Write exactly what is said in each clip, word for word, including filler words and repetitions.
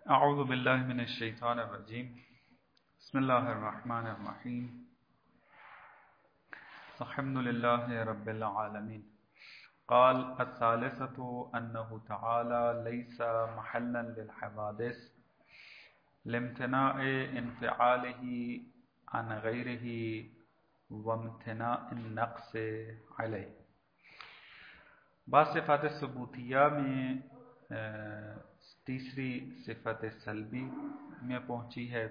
اعوذ باللہ من الشیطان الرجیم بسم اللہ الرحمن الرحیم الحمد للہ رب العالمین قال الثالثة انه تعالی لیس محلا للحوادث لامتناع انفعاله عن غیره وامتناع النقص علیہ۔ بعض صفات ثبوتیہ میں تیسری صفت سلبی میں پہنچی ہے۔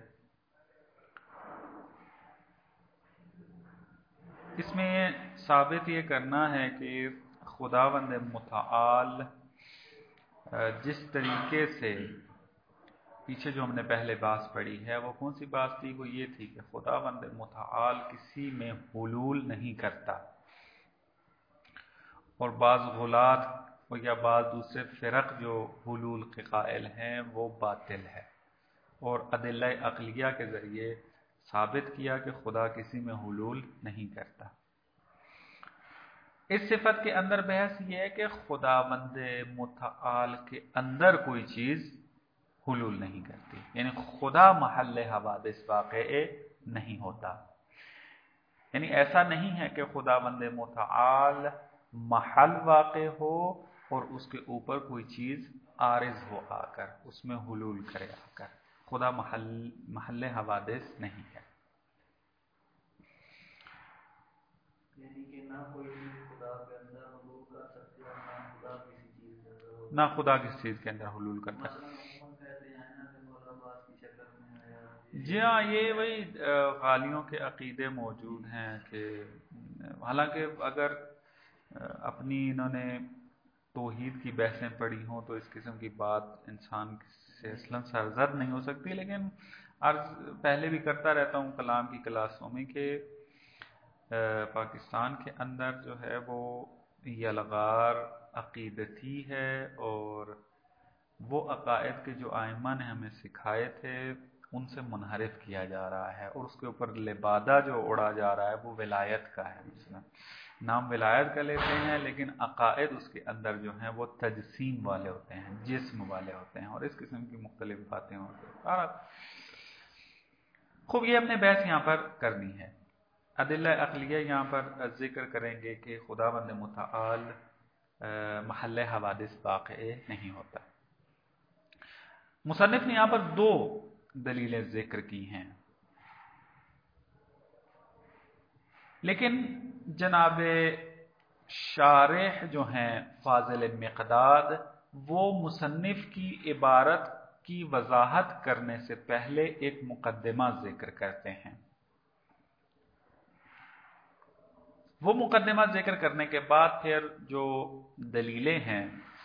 اس میں ثابت یہ کرنا ہے کہ خداوند متعال جس طریقے سے پیچھے جو ہم نے پہلے بات پڑھی ہے وہ کون سی بات تھی؟ وہ یہ تھی کہ خداوند متعال کسی میں حلول نہیں کرتا، اور بعض غلات یا بعض دوسرے فرق جو حلول کے قائل ہیں وہ باطل ہے، اور ادلہ عقلیہ کے ذریعے ثابت کیا کہ خدا کسی میں حلول نہیں کرتا۔ اس صفت کے اندر بحث یہ ہے کہ خداوند متعال کے اندر کوئی چیز حلول نہیں کرتی، یعنی خدا محل حوادث واقع نہیں ہوتا۔ یعنی ایسا نہیں ہے کہ خداوند متعال محل واقع ہو اور اس کے اوپر کوئی چیز عارض ہو آ کر اس میں حلول کرے آ کر۔ خدا محل محل حوادث نہیں ہے، یعنی کہ نہ کوئی خدا کے اندر حلول کر سکتے اور نہ خدا کسی چیز کے اندر، نہ خدا کسی چیز کے اندر حلول کرتا ہے۔ جی ہاں، یہ وہی غالیوں کے عقیدے موجود ہیں کہ حالانکہ اگر اپنی انہوں نے توحید کی بحثیں پڑھی ہوں تو اس قسم کی بات انسان سے اصلاً سرزد نہیں ہو سکتی، لیکن عرض پہلے بھی کرتا رہتا ہوں کلام کی کلاسوں میں کہ پاکستان کے اندر جو ہے وہ یلغار عقیدتی ہے، اور وہ عقائد کے جو ائمہ نے ہمیں سکھائے تھے ان سے منحرف کیا جا رہا ہے، اور اس کے اوپر لبادہ جو اڑا جا رہا ہے وہ ولایت کا ہے۔ مثلا نام ولایت کا لیتے ہیں لیکن عقائد اس کے اندر جو ہیں وہ تجسیم والے ہوتے ہیں، جسم والے ہوتے ہیں، اور اس قسم کی مختلف باتیں ہوتی ہیں۔ خوب یہ ہم نے بحث یہاں پر کرنی ہے۔ ادلہ عقلیہ یہاں پر ذکر کریں گے کہ خداوند متعال محل حوادث واقع نہیں ہوتا۔ مصنف نے یہاں پر دو دلیلیں ذکر کی ہیں، لیکن جناب شارح جو ہیں فاضل مقداد وہ مصنف کی عبارت کی وضاحت کرنے سے پہلے ایک مقدمہ ذکر کرتے ہیں۔ وہ مقدمہ ذکر کرنے کے بعد پھر جو دلیلیں ہیں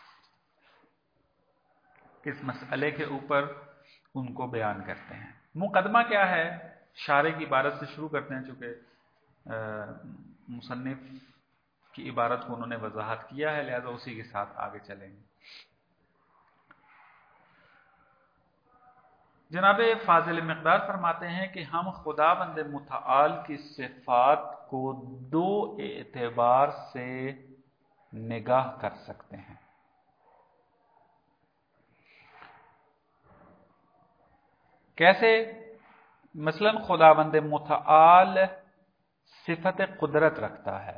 اس مسئلے کے اوپر ان کو بیان کرتے ہیں۔ مقدمہ کیا ہے؟ شارح کی عبارت سے شروع کرتے ہیں، چونکہ مصنف کی عبارت کو انہوں نے وضاحت کیا ہے لہذا اسی کے ساتھ آگے چلیں گے۔ جناب فاضل مقدار فرماتے ہیں کہ ہم خداوند متعال کی صفات کو دو اعتبار سے نگاہ کر سکتے ہیں۔ کیسے؟ مثلا خداوند متعال صفت قدرت رکھتا ہے،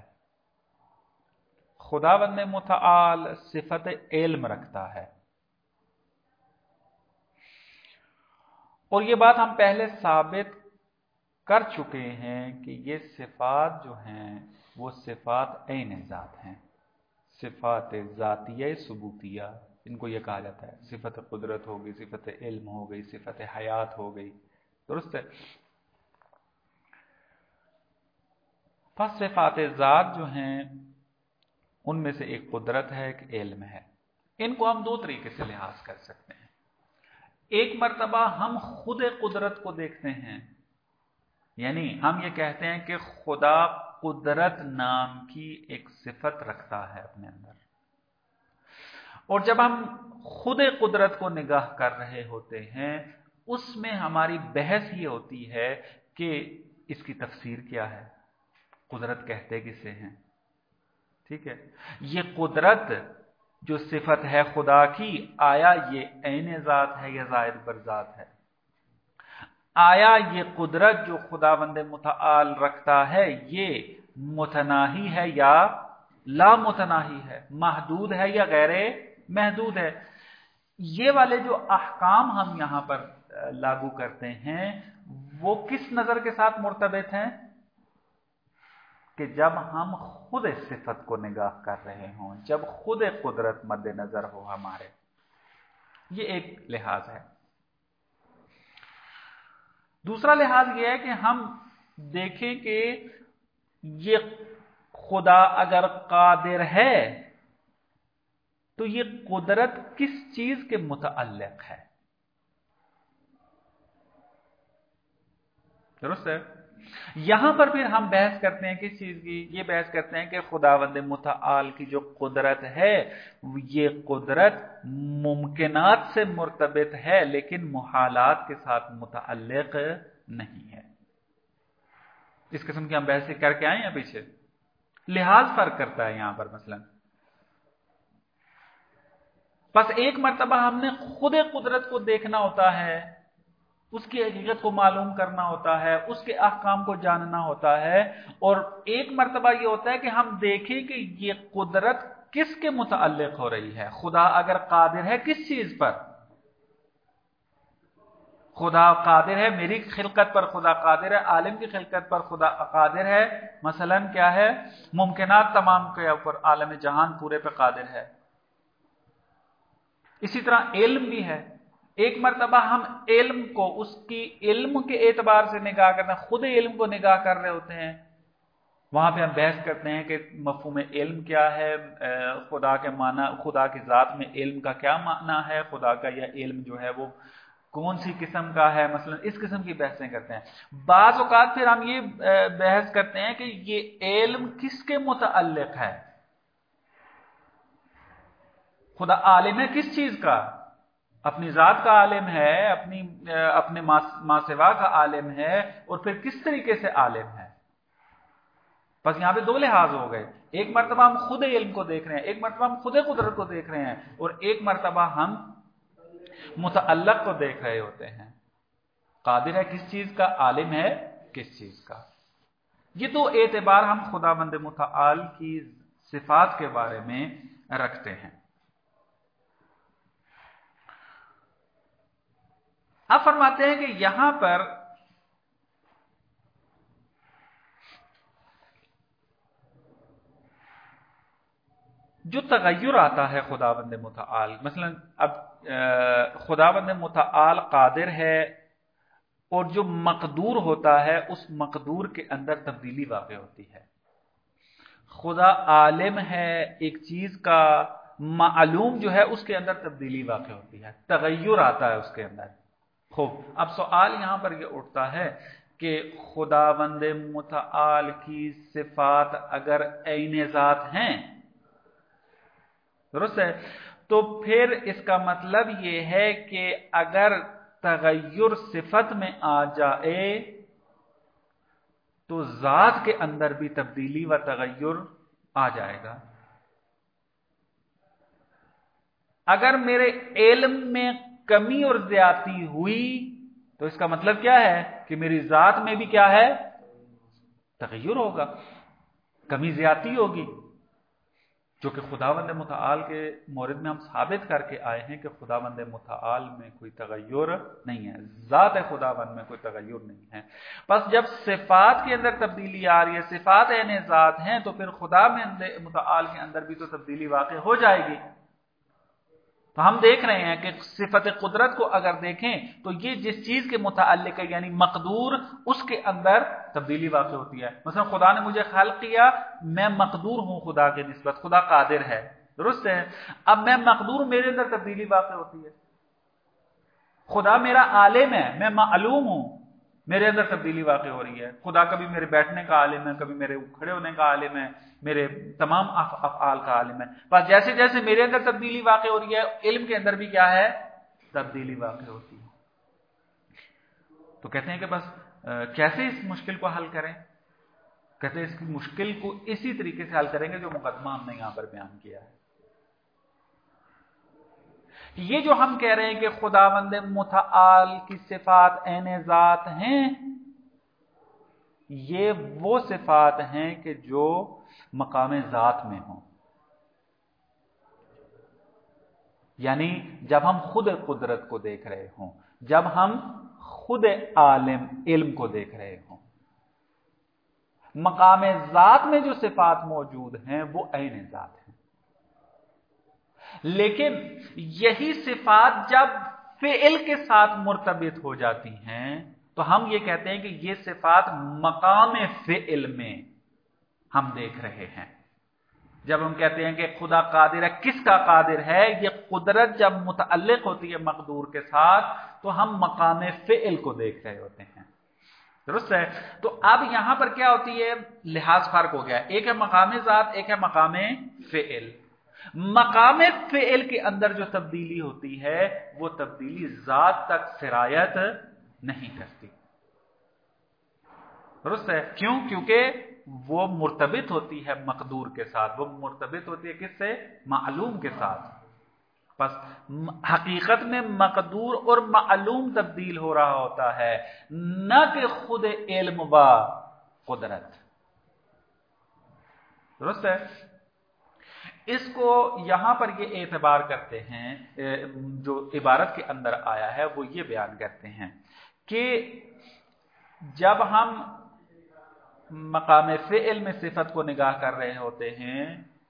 خداوند متعال صفت علم رکھتا ہے، اور یہ بات ہم پہلے ثابت کر چکے ہیں کہ یہ صفات جو ہیں وہ صفات عین ذات ہیں، صفات ذاتیہ ثبوتیہ ان کو یہ کہا جاتا ہے۔ صفت قدرت ہو گئی، صفت علم ہو گئی، صفت حیات ہو گئی، درست ہے۔ پس صفات ذات جو ہیں ان میں سے ایک قدرت ہے، ایک علم ہے۔ ان کو ہم دو طریقے سے لحاظ کر سکتے ہیں۔ ایک مرتبہ ہم خود قدرت کو دیکھتے ہیں، یعنی ہم یہ کہتے ہیں کہ خدا قدرت نام کی ایک صفت رکھتا ہے اپنے اندر، اور جب ہم خود قدرت کو نگاہ کر رہے ہوتے ہیں اس میں ہماری بحث یہ ہوتی ہے کہ اس کی تفسیر کیا ہے، قدرت کہتے کسے ہیں، ٹھیک ہے۔ یہ قدرت جو صفت ہے خدا کی، آیا یہ عین ذات ہے یا زائد بر ذات ہے؟ آیا یہ قدرت جو خداوند متعال رکھتا ہے یہ متناہی ہے یا لا متناہی ہے، محدود ہے یا غیر محدود ہے؟ یہ والے جو احکام ہم یہاں پر لاگو کرتے ہیں وہ کس نظر کے ساتھ مرتبط ہیں؟ کہ جب ہم خود صفت کو نگاہ کر رہے ہوں، جب خود قدرت مد نظر ہو ہمارے، یہ ایک لحاظ ہے۔ دوسرا لحاظ یہ ہے کہ ہم دیکھیں کہ یہ خدا اگر قادر ہے تو یہ قدرت کس چیز کے متعلق ہے؟ درست ہے؟ یہاں پر پھر ہم بحث کرتے ہیں کس چیز کی؟ یہ بحث کرتے ہیں کہ خداوند متعال کی جو قدرت ہے یہ قدرت ممکنات سے مرتبط ہے لیکن محالات کے ساتھ متعلق نہیں ہے۔ اس قسم کی ہم بحث کر کے آئے ہیں پیچھے، لحاظ فرق کرتا ہے یہاں پر۔ مثلا بس ایک مرتبہ ہم نے خود قدرت کو دیکھنا ہوتا ہے، اس کی حقیقت کو معلوم کرنا ہوتا ہے، اس کے احکام کو جاننا ہوتا ہے، اور ایک مرتبہ یہ ہوتا ہے کہ ہم دیکھیں کہ یہ قدرت کس کے متعلق ہو رہی ہے۔ خدا اگر قادر ہے کس چیز پر؟ خدا قادر ہے میری خلقت پر، خدا قادر ہے عالم کی خلقت پر، خدا قادر ہے مثلا کیا ہے ممکنات تمام کے اوپر، عالم جہان پورے پہ قادر ہے۔ اسی طرح علم بھی ہے۔ ایک مرتبہ ہم علم کو اس کی علم کے اعتبار سے نگاہ کرتے ہیں، خود علم کو نگاہ کر رہے ہوتے ہیں، وہاں پہ ہم بحث کرتے ہیں کہ مفہوم علم کیا ہے، خدا کے معنی، خدا کی ذات میں علم کا کیا معنی ہے، خدا کا یہ علم جو ہے وہ کون سی قسم کا ہے، مثلا اس قسم کی بحثیں کرتے ہیں۔ بعض اوقات پھر ہم یہ بحث کرتے ہیں کہ یہ علم کس کے متعلق ہے۔ خدا عالم ہے کس چیز کا؟ اپنی ذات کا عالم ہے، اپنی اپنے ما سوا کا عالم ہے، اور پھر کس طریقے سے عالم ہے؟ بس یہاں پہ دو لحاظ ہو گئے، ایک مرتبہ ہم خود علم کو دیکھ رہے ہیں، ایک مرتبہ ہم خود قدرت کو دیکھ رہے ہیں، اور ایک مرتبہ ہم متعلق کو دیکھ رہے ہوتے ہیں۔ قادر ہے کس چیز کا، عالم ہے کس چیز کا۔ یہ دو اعتبار ہم خداوند متعال کی صفات کے بارے میں رکھتے ہیں۔ اب فرماتے ہیں کہ یہاں پر جو تغیر آتا ہے خداوند متعال، مثلا اب خداوند متعال قادر ہے، اور جو مقدور ہوتا ہے اس مقدور کے اندر تبدیلی واقع ہوتی ہے۔ خدا عالم ہے ایک چیز کا، معلوم جو ہے اس کے اندر تبدیلی واقع ہوتی ہے، تغیر آتا ہے اس کے اندر۔ خوب، اب سوال یہاں پر یہ اٹھتا ہے کہ خداوند متعال کی صفات اگر عین ذات ہیں، درست ہے، تو پھر اس کا مطلب یہ ہے کہ اگر تغیر صفت میں آ جائے تو ذات کے اندر بھی تبدیلی و تغیر آ جائے گا۔ اگر میرے علم میں کمی اور زیادتی ہوئی تو اس کا مطلب کیا ہے کہ میری ذات میں بھی کیا ہے، تغیر ہوگا، کمی زیادتی ہوگی، جو کہ خداوند متعال کے مورد میں ہم ثابت کر کے آئے ہیں کہ خداوند متعال میں کوئی تغیر نہیں ہے، ذات خداوند میں کوئی تغیر نہیں ہے۔ بس جب صفات کے اندر تبدیلی آ رہی ہے، صفات عین ذات ہیں، تو پھر خدا میں متعال کے اندر بھی تو تبدیلی واقع ہو جائے گی۔ تو ہم دیکھ رہے ہیں کہ صفت قدرت کو اگر دیکھیں تو یہ جس چیز کے متعلق ہے یعنی مقدور، اس کے اندر تبدیلی واقع ہوتی ہے۔ مثلا خدا نے مجھے خلق کیا، میں مقدور ہوں خدا کے نسبت، خدا قادر ہے، درست ہے، اب میں مقدور ہوں، میرے اندر تبدیلی واقع ہوتی ہے۔ خدا میرا عالم ہے، میں معلوم ہوں، میرے اندر تبدیلی واقع ہو رہی ہے۔ خدا کبھی میرے بیٹھنے کا عالم ہے، کبھی میرے کھڑے ہونے کا عالم ہے، میرے تمام افعال کا عالم ہے۔ بس جیسے جیسے میرے اندر تبدیلی واقع ہو رہی ہے، علم کے اندر بھی کیا ہے، تبدیلی واقع ہوتی ہے۔ تو کہتے ہیں کہ بس کیسے اس مشکل کو حل کریں؟ کہتے ہیں اس کی مشکل کو اسی طریقے سے حل کریں گے جو مقدمہ ہم نے یہاں پر بیان کیا ہے۔ یہ جو ہم کہہ رہے ہیں کہ خداوند متعال کی صفات عین ذات ہیں، یہ وہ صفات ہیں کہ جو مقام ذات میں ہوں، یعنی جب ہم خود قدرت کو دیکھ رہے ہوں، جب ہم خود عالم علم کو دیکھ رہے ہوں، مقام ذات میں جو صفات موجود ہیں وہ عین ذات ہیں۔ لیکن یہی صفات جب فعل کے ساتھ مرتبط ہو جاتی ہیں تو ہم یہ کہتے ہیں کہ یہ صفات مقام فعل میں ہم دیکھ رہے ہیں۔ جب ہم کہتے ہیں کہ خدا قادر ہے، کس کا قادر ہے؟ یہ قدرت جب متعلق ہوتی ہے مقدور کے ساتھ تو ہم مقام فعل کو دیکھ رہے ہوتے ہیں، درست ہے؟ تو اب یہاں پر کیا ہوتی ہے؟ لحاظ فرق ہو گیا، ایک ہے مقام ذات، ایک ہے مقام فعل۔ مقام فعل کے اندر جو تبدیلی ہوتی ہے وہ تبدیلی ذات تک سرایت نہیں کرتی، درست ہے؟ کیوں؟ کیونکہ وہ مرتبط ہوتی ہے مقدور کے ساتھ، وہ مرتبط ہوتی ہے کس سے؟ معلوم کے ساتھ۔ بس حقیقت میں مقدور اور معلوم تبدیل ہو رہا ہوتا ہے، نہ کہ خود علم و قدرت، درست ہے؟ اس کو یہاں پر یہ اعتبار کرتے ہیں، جو عبارت کے اندر آیا ہے وہ یہ بیان کرتے ہیں کہ جب ہم مقام فعل میں صفت کو نگاہ کر رہے ہوتے ہیں،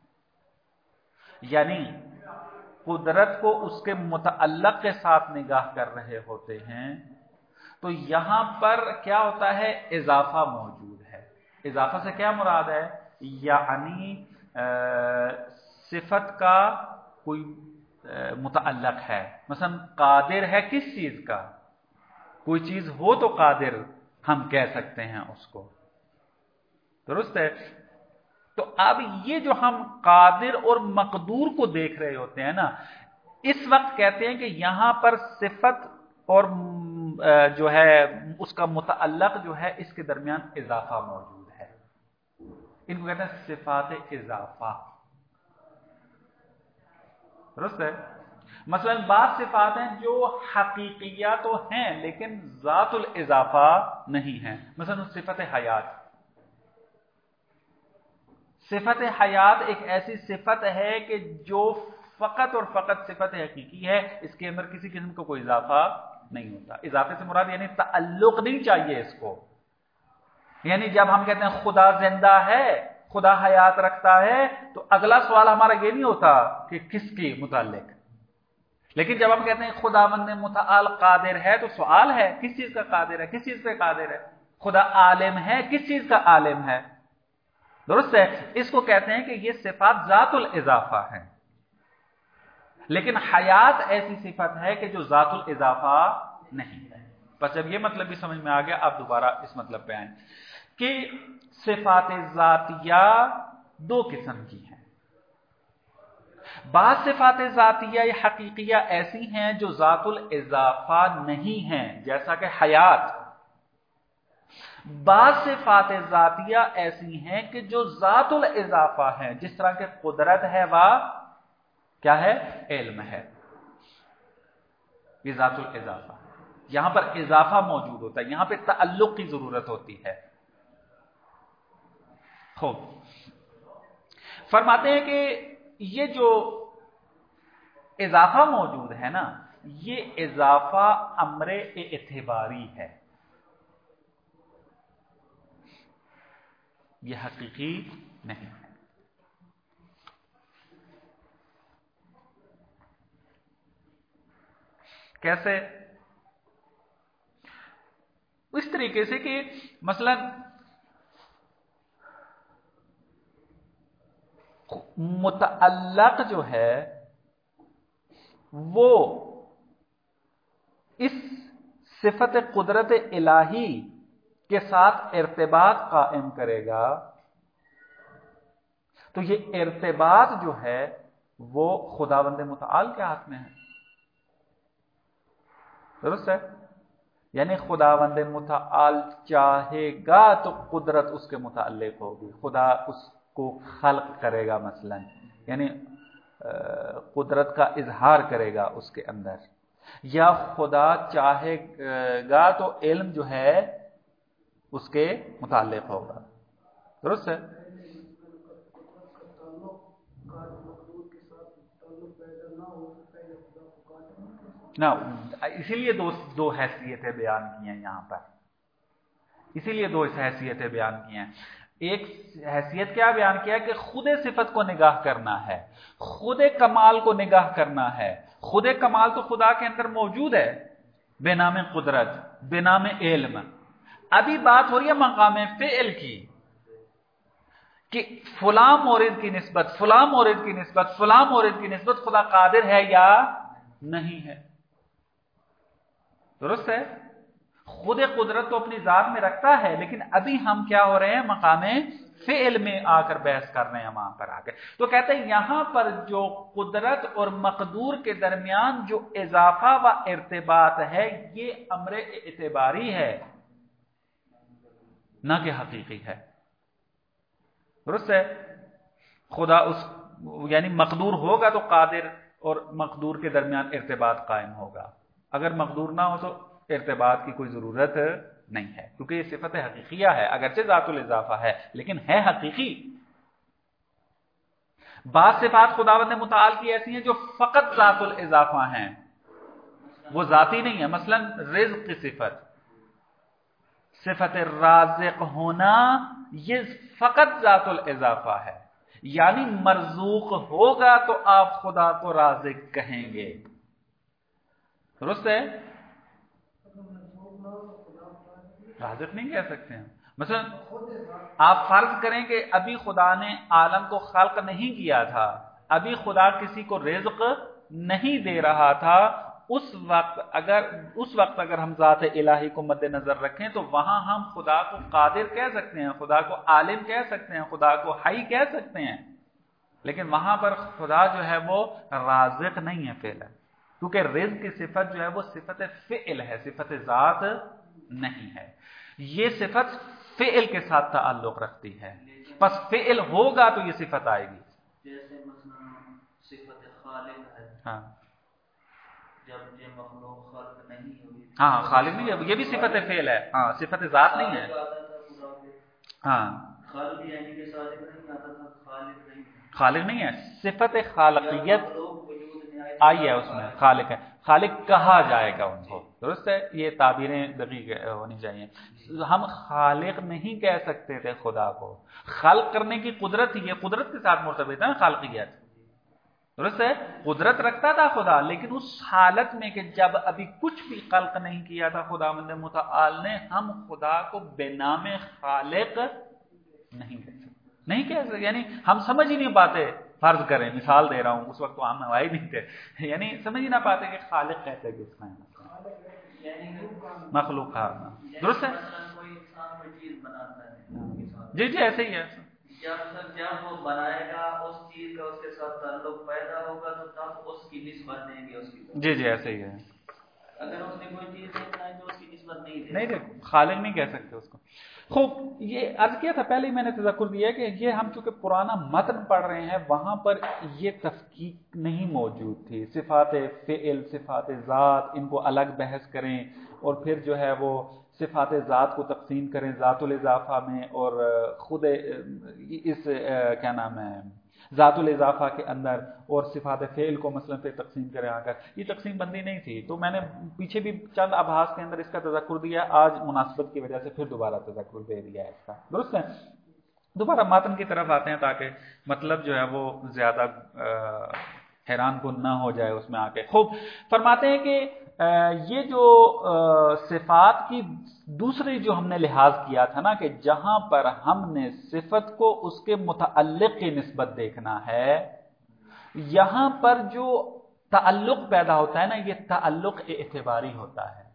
یعنی قدرت کو اس کے متعلق کے ساتھ نگاہ کر رہے ہوتے ہیں، تو یہاں پر کیا ہوتا ہے؟ اضافہ موجود ہے۔ اضافہ سے کیا مراد ہے؟ یعنی صفت کا کوئی متعلق ہے، مثلا قادر ہے کس چیز کا؟ کوئی چیز ہو تو قادر ہم کہہ سکتے ہیں اس کو، درست ہے؟ تو اب یہ جو ہم قادر اور مقدور کو دیکھ رہے ہوتے ہیں نا، اس وقت کہتے ہیں کہ یہاں پر صفت اور جو ہے اس کا متعلق جو ہے اس کے درمیان اضافہ موجود ہے، ان کو کہتے ہیں صفات اضافہ، درست ہے؟ مثلا بعض صفات ہیں جو حقیقیہ تو ہیں لیکن ذات الاضافہ نہیں ہیں، مثلا صفت حیات۔ صفت حیات ایک ایسی صفت ہے کہ جو فقط اور فقط صفت حقیقی ہے، اس کے اندر کسی قسم کا کوئی اضافہ نہیں ہوتا۔ اضافے سے مراد یعنی تعلق نہیں چاہیے اس کو، یعنی جب ہم کہتے ہیں خدا زندہ ہے، خدا حیات رکھتا ہے، تو اگلا سوال ہمارا یہ نہیں ہوتا کہ کس کے متعلق، لیکن جب ہم کہتے ہیں خداوند متعال قادر ہے تو سوال ہے کس چیز کا قادر ہے، کس چیز پہ قادر ہے؟ خدا عالم ہے، کس چیز کا عالم ہے، درست ہے؟ اس کو کہتے ہیں کہ یہ صفات ذات الاضافہ ہے، لیکن حیات ایسی صفت ہے کہ جو ذات الاضافہ نہیں ہے۔ بس جب یہ مطلب بھی سمجھ میں آ گیا، آپ دوبارہ اس مطلب پہ آئیں کہ صفات ذاتیہ دو قسم کی ہیں۔ بعض صفات ذاتیہ یا حقیقیہ ایسی ہیں جو ذات الاضافہ نہیں ہیں، جیسا کہ حیات۔ بعض صفات ذاتیہ ایسی ہیں کہ جو ذات الاضافہ ہیں، جس طرح کہ قدرت ہے وہ کیا ہے؟ علم ہے، یہ ذات الاضافہ ہے۔ یہاں پر اضافہ موجود ہوتا ہے، یہاں پہ تعلق کی ضرورت ہوتی ہے۔ خوب، فرماتے ہیں کہ یہ جو اضافہ موجود ہے نا، یہ اضافہ امر اعتباری ہے، یہ حقیقی نہیں ہے۔ کیسے؟ اس طریقے سے کہ مثلا متعلق جو ہے وہ اس صفت قدرت الہی کے ساتھ ارتباط قائم کرے گا، تو یہ ارتباط جو ہے وہ خداوند متعال کے ہاتھ میں ہے، درست ہے؟ یعنی خداوند متعال چاہے گا تو قدرت اس کے متعلق ہوگی، خدا اس کو خلق کرے گا مثلا، یعنی قدرت کا اظہار کرے گا اس کے اندر، یا خدا چاہے گا تو علم جو ہے اس کے متعلق ہوگا. درست ہے؟ نا اسی لیے دو دو حیثیتیں بیان کی ہیں یہاں پر، اسی لیے دو حیثیتیں بیان کی ہیں. ایک حیثیت کیا بیان کیا کہ خود صفت کو نگاہ کرنا ہے، خود کمال کو نگاہ کرنا ہے. خود کمال تو خدا کے اندر موجود ہے بے نام قدرت، بے نام علم. ابھی بات ہو رہی ہے مقام فعل کی، کہ فلاں مورد کی نسبت فلاں مورد کی نسبت فلاں مورد کی نسبت خدا قادر ہے یا نہیں ہے. درست ہے؟ خود قدرت تو اپنی ذات میں رکھتا ہے، لیکن ابھی ہم کیا ہو رہے ہیں مقام فعل میں آ کر بحث کر رہے ہیں وہاں پر آ کر. تو کہتے ہیں یہاں پر جو قدرت اور مقدور کے درمیان جو اضافہ و ارتباط ہے یہ امر اعتباری ہے نہ کہ حقیقی ہے. درست ہے؟ خدا اس یعنی مقدور ہوگا تو قادر اور مقدور کے درمیان ارتباط قائم ہوگا. اگر مقدور نہ ہو تو ارتباط کی کوئی ضرورت نہیں ہے، کیونکہ یہ صفت حقیقیہ ہے، اگرچہ ذات الاضافہ ہے لیکن ہے حقیقی. بعض صفات خداوند متعال کی ایسی ہیں جو فقط ذات الاضافہ ہیں، وہ ذاتی نہیں ہے. مثلا رزق کی صفت، صفت رازق ہونا، یہ فقط ذات الاضافہ ہے. یعنی مرزوق ہوگا تو آپ خدا کو رازق کہیں گے. درست ہے؟ رازق نہیں کہہ سکتے ہیں. مثلا آپ فرض کریں کہ ابھی خدا نے عالم کو خلق نہیں کیا تھا، ابھی خدا کسی کو رزق نہیں دے رہا تھا، اس وقت اگر اس وقت اگر ہم ذات الہی کو مد نظر رکھیں تو وہاں ہم خدا کو قادر کہہ سکتے ہیں، خدا کو عالم کہہ سکتے ہیں، خدا کو حی کہہ سکتے ہیں. لیکن وہاں پر خدا جو ہے وہ رازق نہیں ہے فعلا، کیونکہ رزق کی صفت جو ہے وہ صفت فعل ہے، صفت ذات نہیں ہے. یہ صفت فعل کے ساتھ تعلق رکھتی ہے، پس فعل ہوگا تو یہ صفت آئے گی. جیسے مثلا صفت خالق ہے، ہاں جب یہ مخلوق خلق نہیں ہوئی، ہاں خالق نہیں ہے، یہ بھی صفت فعل ہے. ہاں صفت ذات نہیں ہے. ہاں خالق یعنی کہ صادق نہیں آتا تھا، خالق نہیں خالق نہیں ہے. صفت خالقیت آئی ہے اس میں، خالق ہے. خالق کہا جائے گا ان کو. درست ہے؟ یہ تعبیریں دقیق ہونی چاہیے. ہم خالق نہیں کہہ سکتے تھے خدا کو. خلق کرنے کی قدرت ہی ہے، قدرت کے ساتھ مرتبط ہے نا خالقیت. درست ہے؟ قدرت رکھتا تھا خدا، لیکن اس حالت میں کہ جب ابھی کچھ بھی خلق نہیں کیا تھا خداوند متعال نے، ہم خدا کو بے نام خالق نہیں کہہ سکتے. نہیں کہہ سکتے یعنی ہم سمجھ ہی نہیں پاتے. فرض کریں، مثال دے رہا ہوں، اس وقت تو ہم نوائی نہیں تھے، یعنی سمجھ ہی نہ پاتے کہ خالق کہتے کس کا ہے، مخلوق کا. درست ہے؟ کوئی انسان کوئی چیز بناتا ہے، جی جی ایسے ہی ہے. جب جب وہ بنائے گا اس چیز کا اس کے ساتھ تعلق پیدا ہوگا تو تب اس کی نسبت دیں گے اس کی. جی جی ایسے ہی ہے. اگر اس نے کوئی چیز نہیں بنائی تو اس کی نسبت نہیں دے نہیں دیکھو خالق نہیں کہہ سکتے اس کو. خوب یہ عرض کیا تھا پہلے ہی میں نے تذکر دیا کہ یہ ہم چونکہ پرانا متن پڑھ رہے ہیں، وہاں پر یہ تفکیک نہیں موجود تھی. صفات فعل، صفات ذات، ان کو الگ بحث کریں اور پھر جو ہے وہ صفات ذات کو تقسیم کریں ذات الاضافہ میں، اور خود اس کیا نام ہے ذات الاضافہ کے اندر، اور صفات فعل کو مثلا پھر تقسیم کریں آ کر. یہ تقسیم بندی نہیں تھی. تو میں نے پیچھے بھی چند ابحاث کے اندر اس کا تذکر دیا، آج مناسبت کی وجہ سے پھر دوبارہ تذکر دے دیا ہے اس کا. درست ہے؟ دوبارہ ماتن کی طرف آتے ہیں تاکہ مطلب جو ہے وہ زیادہ حیران کن نہ ہو جائے اس میں آ کے. خوب فرماتے ہیں کہ یہ جو صفات کی دوسری جو ہم نے لحاظ کیا تھا نا، کہ جہاں پر ہم نے صفت کو اس کے متعلق کی نسبت دیکھنا ہے، یہاں پر جو تعلق پیدا ہوتا ہے نا، یہ تعلق اعتباری ہوتا ہے.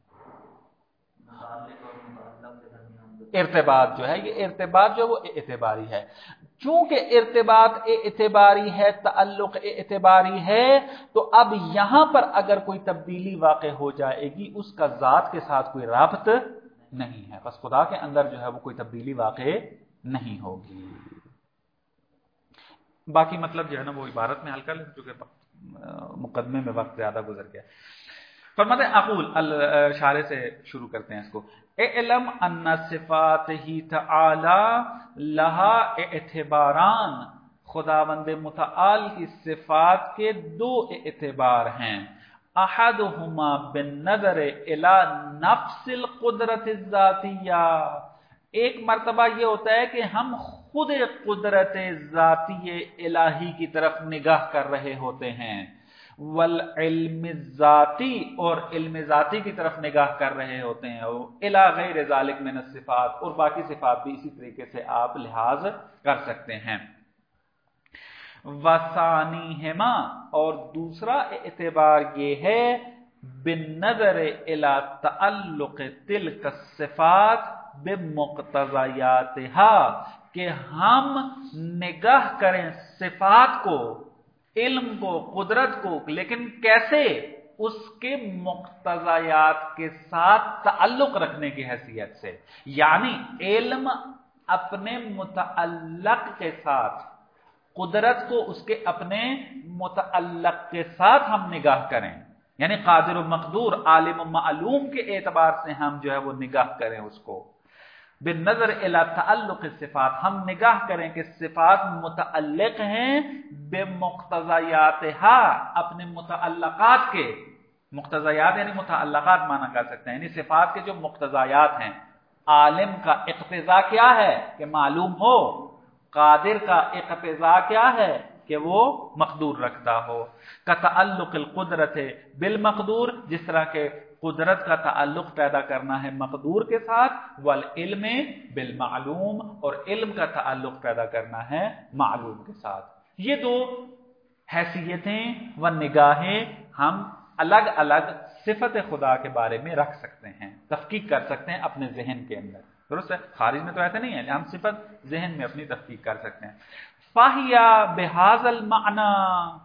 ارتباط جو ہے یہ ارتباط جو ہے وہ اعتباری ہے. چونکہ ارتباط اعتباری ہے، تعلق اعتباری ہے، تو اب یہاں پر اگر کوئی تبدیلی واقع ہو جائے گی اس کا ذات کے ساتھ کوئی رابط نہیں ہے. بس خدا کے اندر جو ہے وہ کوئی تبدیلی واقع نہیں ہوگی. باقی مطلب جو ہے نا وہ عبارت میں حل کر لیں کیونکہ مقدمے میں وقت زیادہ گزر گیا. فرماتے ہیں اقول اشارے سے شروع کرتے ہیں اس کو. اعلم ان صفات ہی تعالی لہا اعتباران، خداوند متعال کی صفات کے دو اعتبار ہیں. احدہما بالنظر الی نفس القدرت الذاتیہ، ایک مرتبہ یہ ہوتا ہے کہ ہم خود قدرت ذاتی الہی کی طرف نگاہ کر رہے ہوتے ہیں، والعلم الذاتی، اور علم ذاتی کی طرف نگاہ کر رہے ہوتے ہیں، الی غیر ذالک من الصفات، اور باقی صفات بھی اسی طریقے سے آپ لحاظ کر سکتے ہیں. وثانیہما، اور دوسرا اعتبار یہ ہے بالنظر الی تعلق تلک الصفات بمقتضیاتہا، کہ ہم نگاہ کریں صفات کو، علم کو، قدرت کو، لیکن کیسے؟ اس کے مقتضیات کے ساتھ تعلق رکھنے کی حیثیت سے. یعنی علم اپنے متعلق کے ساتھ، قدرت کو اس کے اپنے متعلق کے ساتھ ہم نگاہ کریں، یعنی قادر و مقدور، عالم و معلوم کے اعتبار سے ہم جو ہے وہ نگاہ کریں اس کو. بالنظر الی تعلق الصفات، ہم نگاہ کریں کہ صفات متعلق ہیں بمقتضیاتہا، اپنے متعلقات کے. مقتضیات یعنی متعلقات معنی کر سکتے ہیں، یعنی صفات کے جو مقتضیات ہیں. عالم کا اقتضا کیا ہے؟ کہ معلوم ہو. قادر کا اقتضا کیا ہے؟ کہ وہ مقدور رکھتا ہو. کا تعلق القدرت بالمقدور، جس طرح کہ قدرت کا تعلق پیدا کرنا ہے مقدور کے ساتھ، والعلم بالمعلوم، اور علم کا تعلق پیدا کرنا ہے معلوم کے ساتھ. یہ دو حیثیتیں و نگاہیں ہم الگ الگ صفت خدا کے بارے میں رکھ سکتے ہیں، تفکیک کر سکتے ہیں اپنے ذہن کے اندر. درست ہے؟ خارج میں تو ایسا نہیں ہے، ہم صفت ذہن میں اپنی تفکیک کر سکتے ہیں. فَهِيَ بِهَذَا الْمَعْنَى،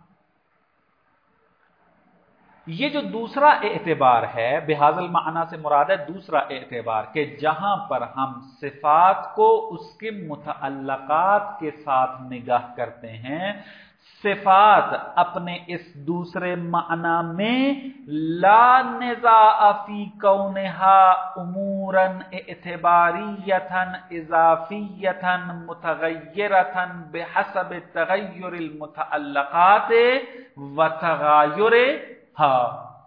یہ جو دوسرا اعتبار ہے، بِهَذَا الْمَعْنَى سے مراد ہے دوسرا اعتبار، کہ جہاں پر ہم صفات کو اس کے متعلقات کے ساتھ نگاہ کرتے ہیں، صفات اپنے اس دوسرے معنی میں لا نزاع فی کونہا امورا اعتباریتا اضافیتا متغیرتا بحسب تغیر المتعلقات و تغایرہا،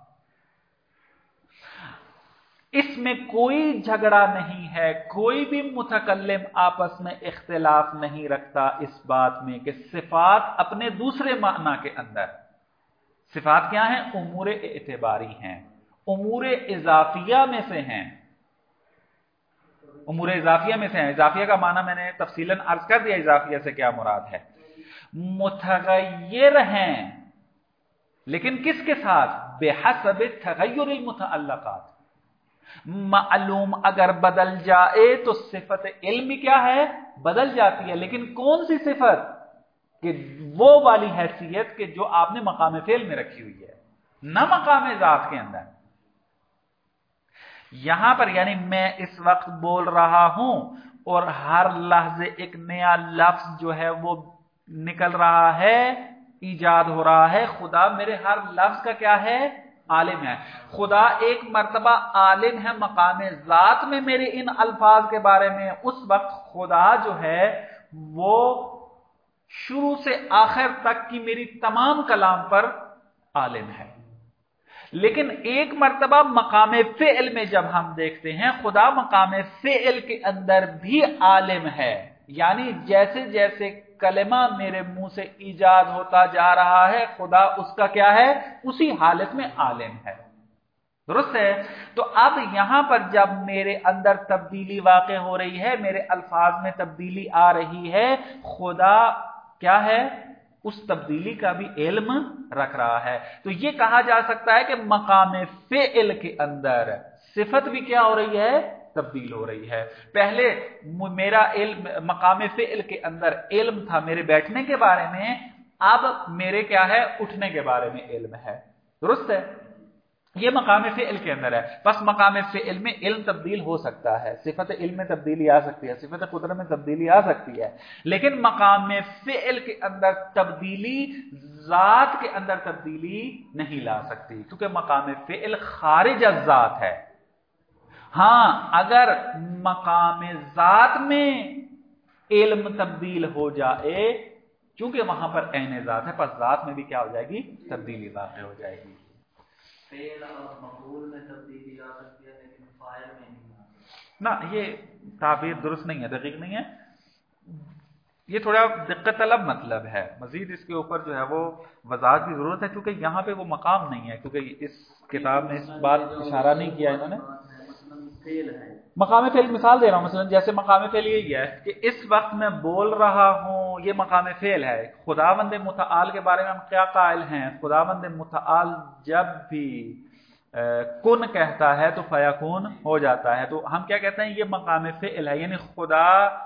اس میں کوئی جھگڑا نہیں ہے، کوئی بھی متکلم آپس میں اختلاف نہیں رکھتا اس بات میں کہ صفات اپنے دوسرے معنی کے اندر، صفات کیا ہیں؟ امور اعتباری ہیں، امور اضافیہ میں سے ہیں، امور اضافیہ میں سے ہیں. اضافیہ کا معنی میں نے تفصیلاً عرض کر دیا، اضافیہ سے کیا مراد ہے. متغیر ہیں، لیکن کس کے ساتھ؟ بحسب تغیر المتعلقات. معلوم اگر بدل جائے تو صفت علمی کیا ہے؟ بدل جاتی ہے، لیکن کون سی صفت؟ کہ وہ والی حیثیت کہ جو آپ نے مقام فعل میں رکھی ہوئی ہے، نہ مقام ذات کے اندر. یہاں پر یعنی میں اس وقت بول رہا ہوں اور ہر لحظے ایک نیا لفظ جو ہے وہ نکل رہا ہے، ایجاد ہو رہا ہے. خدا میرے ہر لفظ کا کیا ہے؟ عالم ہے. خدا ایک مرتبہ عالم ہے مقام ذات میں میرے ان الفاظ کے بارے میں، اس وقت خدا جو ہے وہ شروع سے آخر تک کی میری تمام کلام پر عالم ہے. لیکن ایک مرتبہ مقام فعل میں جب ہم دیکھتے ہیں، خدا مقام فعل کے اندر بھی عالم ہے. یعنی جیسے جیسے کلمہ میرے منہ سے ایجاد ہوتا جا رہا ہے، خدا اس کا کیا ہے؟ اسی حالت میں عالم ہے. درست ہے؟ تو اب یہاں پر جب میرے اندر تبدیلی واقع ہو رہی ہے، میرے الفاظ میں تبدیلی آ رہی ہے، خدا کیا ہے؟ اس تبدیلی کا بھی علم رکھ رہا ہے. تو یہ کہا جا سکتا ہے کہ مقام فعل کے اندر صفت بھی کیا ہو رہی ہے؟ تبدیل ہو رہی ہے. پہلے میرا علم مقام فعل کے اندر علم تھا میرے بیٹھنے کے بارے میں، اب میرے کیا ہے؟ اٹھنے کے بارے میں علم ہے. درست ہے؟ یہ مقام فعل کے اندر ہے. بس مقام فعل میں علم تبدیل ہو سکتا ہے, صفت علم میں تبدیلی آ سکتی ہے, صفت قدرت میں تبدیلی آ سکتی ہے, لیکن مقام فعل کے اندر تبدیلی ذات کے اندر تبدیلی نہیں لا سکتی, کیونکہ مقام فعل خارج از ذات ہے. ہاں اگر مقام ذات میں علم تبدیل ہو جائے, چونکہ وہاں پر عین ذات ہے, پس ذات میں بھی کیا ہو جائے گی, تبدیلی واقع ہو جائے گی. فعل اور مفعول میں تبدیلی آ سکتی ہے لیکن فاعل میں نہیں آ سکتی. نہ, یہ تعبیر درست نہیں ہے, دقیق نہیں ہے, یہ تھوڑا دقت طلب مطلب ہے. مزید اس کے اوپر جو ہے وہ وضاحت کی ضرورت ہے, کیونکہ یہاں پہ وہ مقام نہیں ہے, کیونکہ اس کتاب میں اس بات اشارہ نہیں کیا انہوں نے. مقام فعل مثال دے رہا ہوں, مثلا جیسے مقام فعل یہی ہے کہ اس وقت میں بول رہا ہوں, یہ مقام فعل ہے. خداوند متعال کے بارے میں ہم کیا قائل ہیں, خداوند متعال جب بھی کن کہتا ہے تو فیکون ہو جاتا ہے, تو ہم کیا کہتے ہیں, یہ مقام فعل ہے, یعنی خدا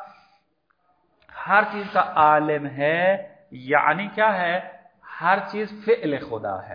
ہر چیز کا عالم ہے, یعنی کیا ہے, ہر چیز فعل خدا ہے.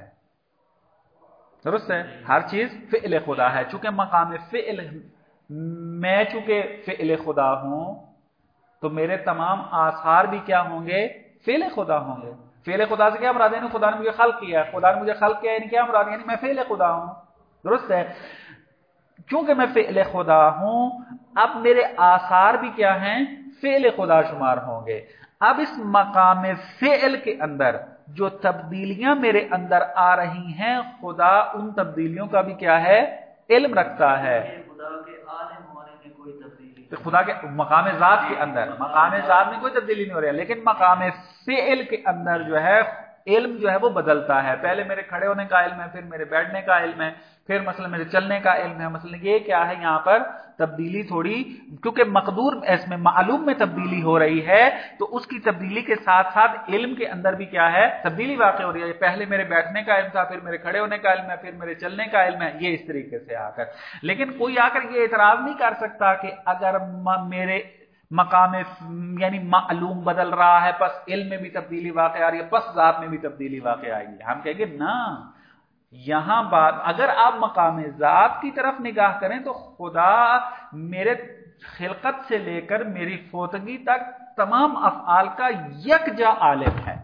درست ہے, ہر چیز فعل خدا ہے. چونکہ مقام فعل, میں چونکہ فعل خدا ہوں تو میرے تمام آثار بھی کیا ہوں گے, فعل خدا ہوں گے. فعل خدا سے کیا مراد ہے, خدا نے مجھے خلق کیا, خدا نے مجھے خلق کیا, یعنی کیا مراد, یعنی میں فعل خدا ہوں. درست ہے, چونکہ میں فعل خدا ہوں, اب میرے آثار بھی کیا ہیں, فعل خدا شمار ہوں گے. اب اس مقام فعل کے اندر جو تبدیلیاں میرے اندر آ رہی ہیں, خدا ان تبدیلیوں کا بھی کیا ہے, علم رکھتا ہے. خدا کے عالم ہونے میں کوئی تبدیلی, خدا کے مقام ذات کے اندر, مقام ذات میں کوئی تبدیلی نہیں ہو رہی ہے, لیکن مقام فعل کے اندر جو ہے علم جو ہے وہ بدلتا ہے. پہلے میرے کھڑے ہونے کا علم ہے, پھر میرے بیٹھنے کا علم ہے, پھر مثلا میرے چلنے کا علم ہے. مثلا یہ کیا ہے, یہاں پر تبدیلی تھوڑی, کیونکہ مقدور اس میں معلوم میں تبدیلی ہو رہی ہے, تو اس کی تبدیلی کے ساتھ ساتھ علم کے اندر بھی کیا ہے, تبدیلی واقع ہو رہی ہے. پہلے میرے بیٹھنے کا علم تھا, پھر میرے کھڑے ہونے کا علم ہے, پھر میرے چلنے کا علم ہے, یہ اس طریقے سے آ کر. لیکن کوئی آ کر یہ اعتراض نہیں کر سکتا کہ اگر میرے مقام یعنی معلوم بدل رہا ہے, پس علم میں بھی تبدیلی واقع آ رہی ہے, پس ذات میں بھی تبدیلی واقع آئے گی. ہم کہیں گے نا, یہاں بات اگر آپ مقام ذات کی طرف نگاہ کریں تو خدا میرے خلقت سے لے کر میری فوتگی تک تمام افعال کا یکجا عالم ہے.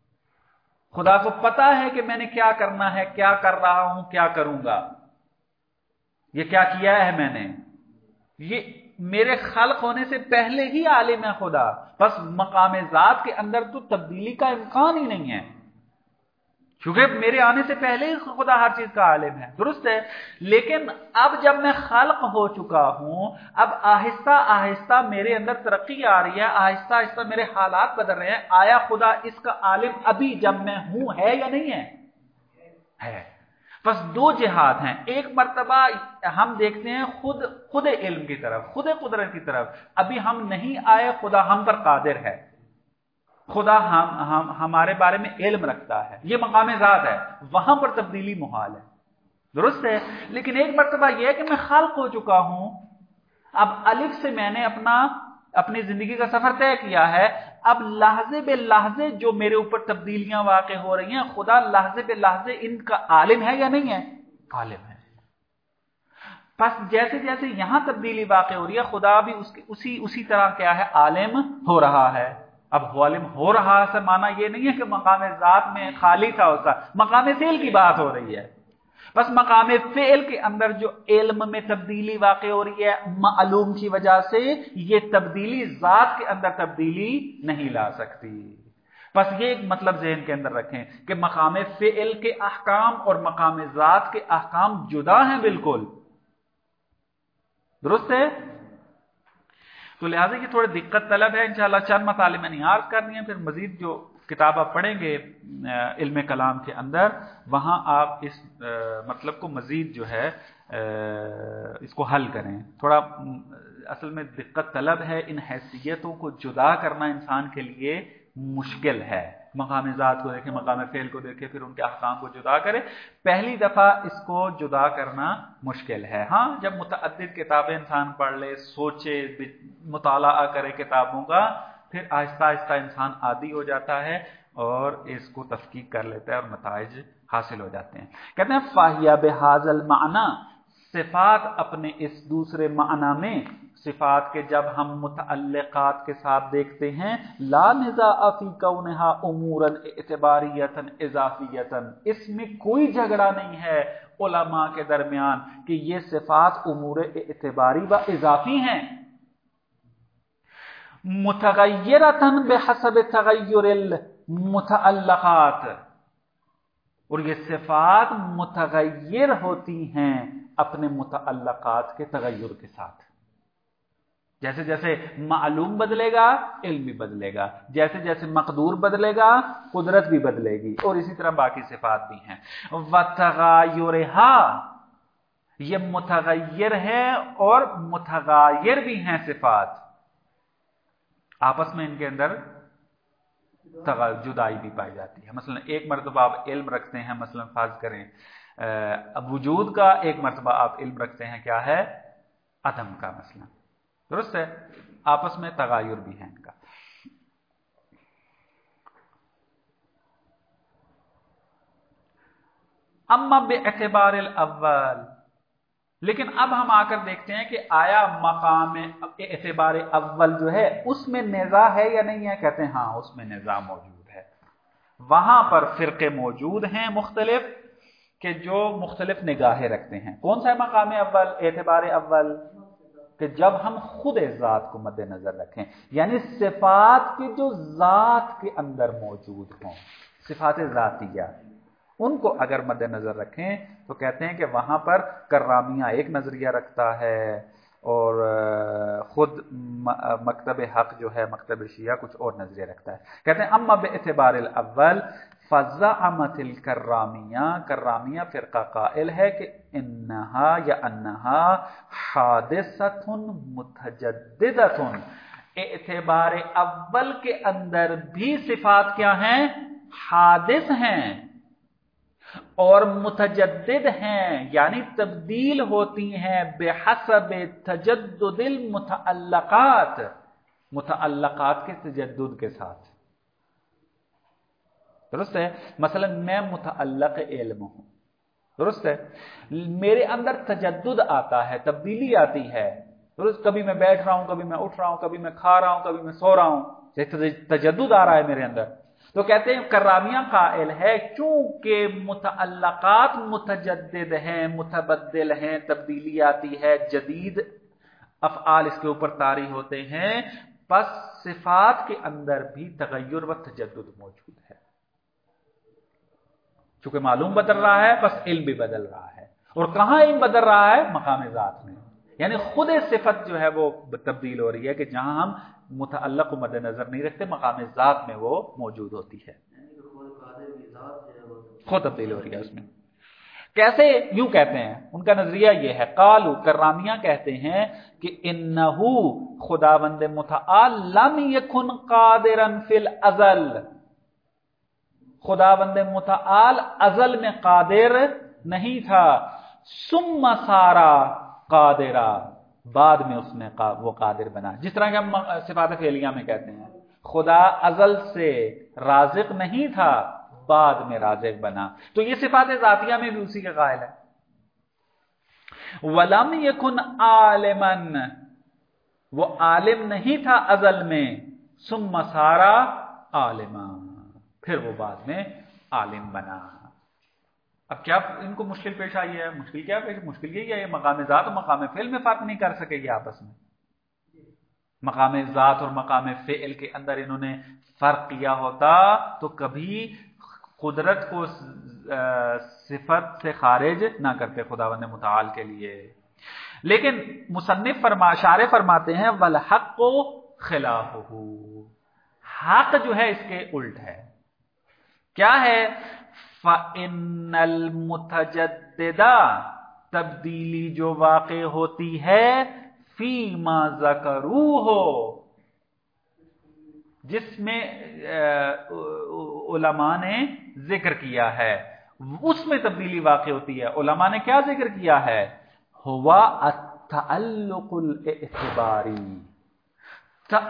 خدا کو پتا ہے کہ میں نے کیا کرنا ہے, کیا کر رہا ہوں, کیا کروں گا, یہ کیا کیا ہے میں نے, یہ میرے خلق ہونے سے پہلے ہی عالم ہے خدا. بس مقام ذات کے اندر تو تبدیلی کا امکان ہی نہیں ہے, کیونکہ میرے آنے سے پہلے ہی خدا ہر چیز کا عالم ہے. درست ہے, لیکن اب جب میں خلق ہو چکا ہوں, اب آہستہ آہستہ میرے اندر ترقی آ رہی ہے, آہستہ آہستہ میرے حالات بدل رہے ہیں. آیا خدا اس کا عالم ابھی جب میں ہوں ہے یا نہیں ہے, ہے. بس دو جہاد ہیں. ایک مرتبہ ہم دیکھتے ہیں خود خود علم کی طرف, خود قدرت کی طرف, ابھی ہم نہیں آئے, خدا ہم پر قادر ہے, خدا ہم, ہم ہمارے بارے میں علم رکھتا ہے, یہ مقام ذات ہے, وہاں پر تبدیلی محال ہے. درست ہے, لیکن ایک مرتبہ یہ ہے کہ میں خالق ہو چکا ہوں, اب الف سے میں نے اپنا اپنی زندگی کا سفر طے کیا ہے, اب لحظے بے لحظے جو میرے اوپر تبدیلیاں واقع ہو رہی ہیں, خدا لحظے بے لحظے ان کا عالم ہے یا نہیں ہے, عالم ہے. پس جیسے جیسے یہاں تبدیلی واقع ہو رہی ہے, خدا بھی اس اسی اسی طرح کیا ہے, عالم ہو رہا ہے. اب عالم ہو رہا سے مانا یہ نہیں ہے کہ مقام ذات میں خالی تھا اس کا, مقام فعل کی بات ہو رہی ہے. بس مقام فعل کے اندر جو علم میں تبدیلی واقع ہو رہی ہے معلوم کی وجہ سے, یہ تبدیلی ذات کے اندر تبدیلی نہیں لا سکتی. بس یہ ایک مطلب ذہن کے اندر رکھیں کہ مقام فعل کے احکام اور مقام ذات کے احکام جدا ہیں بالکل. درست ہے, تو لہٰذا یہ تھوڑے دقت طلب ہے. انشاءاللہ چند مطالب میں نہیں عرض کرنی ہے, پھر مزید جو کتاب آپ پڑھیں گے علم کلام کے اندر, وہاں آپ اس مطلب کو مزید جو ہے اس کو حل کریں. تھوڑا اصل میں دقت طلب ہے, ان حیثیتوں کو جدا کرنا انسان کے لیے مشکل ہے. مقام ذات کو دیکھیں, مقام فعل کو دیکھیں, پھر ان کے احکام کو جدا کریں. پہلی دفعہ اس کو جدا کرنا مشکل ہے. ہاں جب متعدد کتابیں انسان پڑھ لے, سوچے, مطالعہ کرے کتابوں کا, پھر آہستہ آہستہ انسان عادی ہو جاتا ہے اور اس کو تفکیک کر لیتا ہے اور نتائج حاصل ہو جاتے ہیں. کہتے ہیں فاہیا بہذا المعنی، صفات اپنے اس دوسرے معنی میں، صفات کے جب ہم متعلقات کے ساتھ دیکھتے ہیں، لا نزاع فی کونھا امورا اعتباریتا اضافیتا، اس میں کوئی جھگڑا نہیں ہے علماء کے درمیان کہ یہ صفات امور اعتباری و اضافی ہیں، متغیرتا بحسب تغیر المتعلقات، اور یہ صفات متغیر ہوتی ہیں اپنے متعلقات کے تغیر کے ساتھ. جیسے جیسے معلوم بدلے گا علم بھی بدلے گا، جیسے جیسے مقدور بدلے گا قدرت بھی بدلے گی، اور اسی طرح باقی صفات بھی ہیں. وَتَغَایُرِهَا، یہ متغیر ہے اور متغایر بھی ہیں صفات، آپس میں ان کے اندر جدائی بھی پائی جاتی ہے. مثلا ایک مرتبہ آپ علم رکھتے ہیں، مثلا فرض کریں وجود کا، ایک مرتبہ آپ علم رکھتے ہیں کیا ہے؟ عدم کا. مثلا درست ہے، آپس میں تغایر بھی ہیں ان کا. اما باعتبار الاول، لیکن اب ہم آ کر دیکھتے ہیں کہ آیا مقام اعتبار اول جو ہے اس میں نزاع ہے یا نہیں ہے؟ کہتے ہیں ہاں اس میں نزاع موجود ہے. وہاں پر فرقے موجود ہیں مختلف کہ جو مختلف نگاہیں رکھتے ہیں. کون سا ہے مقام اول، اعتبار اول؟ کہ جب ہم خود ذات کو مد نظر رکھیں، یعنی صفات کی جو ذات کے اندر موجود ہوں، صفات ذاتیہ، ان کو اگر مد نظر رکھیں تو کہتے ہیں کہ وہاں پر کرامیہ ایک نظریہ رکھتا ہے اور خود مکتب حق جو ہے، مکتب شیعہ کچھ اور نظریہ رکھتا ہے. کہتے ہیں اما باعتبار الاول فزعمت الکرامیہ، کرامیہ فرقہ قائل ہے کہ انہا یا انہا حادثۃ متجددۃ، اعتبار اول کے اندر بھی صفات کیا ہیں؟ حادث ہیں اور متجدد ہیں، یعنی تبدیل ہوتی ہیں بحسب تجدد المتعلقات، متعلقات کے تجدد کے ساتھ. درست ہے؟ مثلا میں متعلق علم ہوں، درست ہے، میرے اندر تجدد آتا ہے، تبدیلی آتی ہے. درست، کبھی میں بیٹھ رہا ہوں، کبھی میں اٹھ رہا ہوں، کبھی میں کھا رہا ہوں، کبھی میں سو رہا ہوں، تجدد آ رہا ہے میرے اندر. تو کہتے ہیں کرامیہ قائل ہے چونکہ متعلقات متجدد ہیں، متبدل ہیں، تبدیلی آتی ہے، جدید افعال اس کے اوپر طاری ہوتے ہیں، پس صفات کے اندر بھی تغیر و تجدد موجود ہے. چونکہ معلوم بدل رہا ہے بس علم بھی بدل رہا ہے. اور کہاں علم بدل رہا ہے؟ مقام ذات میں، یعنی خود صفت جو ہے وہ تبدیل ہو رہی ہے کہ جہاں ہم متعلق کو مد نظر نہیں رکھتے، مقام ذات میں وہ موجود ہوتی ہے، خود تبدیل ہو رہی ہے اس میں. کیسے؟ یوں کہتے ہیں، ان کا نظریہ یہ ہے، قالو، کرامیہ کہتے ہیں کہ انہو خداوند متعال لم یکن قادرا فی الازل، خداوند متعال ازل میں قادر نہیں تھا، ثم سارا قادرا، بعد میں اس نے وہ قادر بنا. جس طرح کہ ہم صفات فعلیہ میں کہتے ہیں خدا ازل سے رازق نہیں تھا، بعد میں رازق بنا. تو یہ صفات ذاتیہ میں بھی اسی کے قائل ہے. وَلَمْ يَكُنْ عَالِمًا، وہ عالم نہیں تھا ازل میں، ثم سارا عالما، پھر وہ بعد میں عالم بنا. اب کیا ان کو مشکل پیش آئی ہے؟ مشکل کیا پیش؟ مشکل یہی ہے مقام ذات اور مقام فعل میں فرق نہیں کر سکے یہ آپس میں. مقام ذات اور مقام فعل کے اندر انہوں نے فرق کیا ہوتا تو کبھی قدرت کو صفت سے خارج نہ کرتے خداوند متعال کے لیے. لیکن مصنف فرما شارح فرماتے ہیں والحق خلافہ، حق جو ہے اس کے الٹ ہے. کیا ہے؟ فَإِنَّ الْمُتَجَدِّدَ، تبدیلی جو واقع ہوتی ہے، فی ما ذکروہ، جس میں علماء نے ذکر کیا ہے، اس میں تبدیلی واقع ہوتی ہے. علماء نے کیا ذکر کیا ہے؟ ہوا التعلق الاعتباری،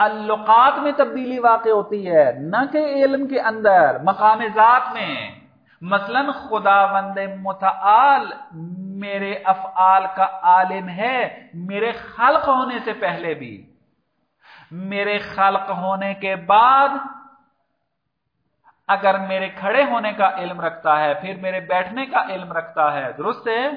تعلقات میں تبدیلی واقع ہوتی ہے، نہ کہ علم کے اندر، مقام ذات میں. مثلاً خداوند متعال میرے افعال کا عالم ہے میرے خلق ہونے سے پہلے بھی، میرے خلق ہونے کے بعد اگر میرے کھڑے ہونے کا علم رکھتا ہے، پھر میرے بیٹھنے کا علم رکھتا ہے، درست ہے؟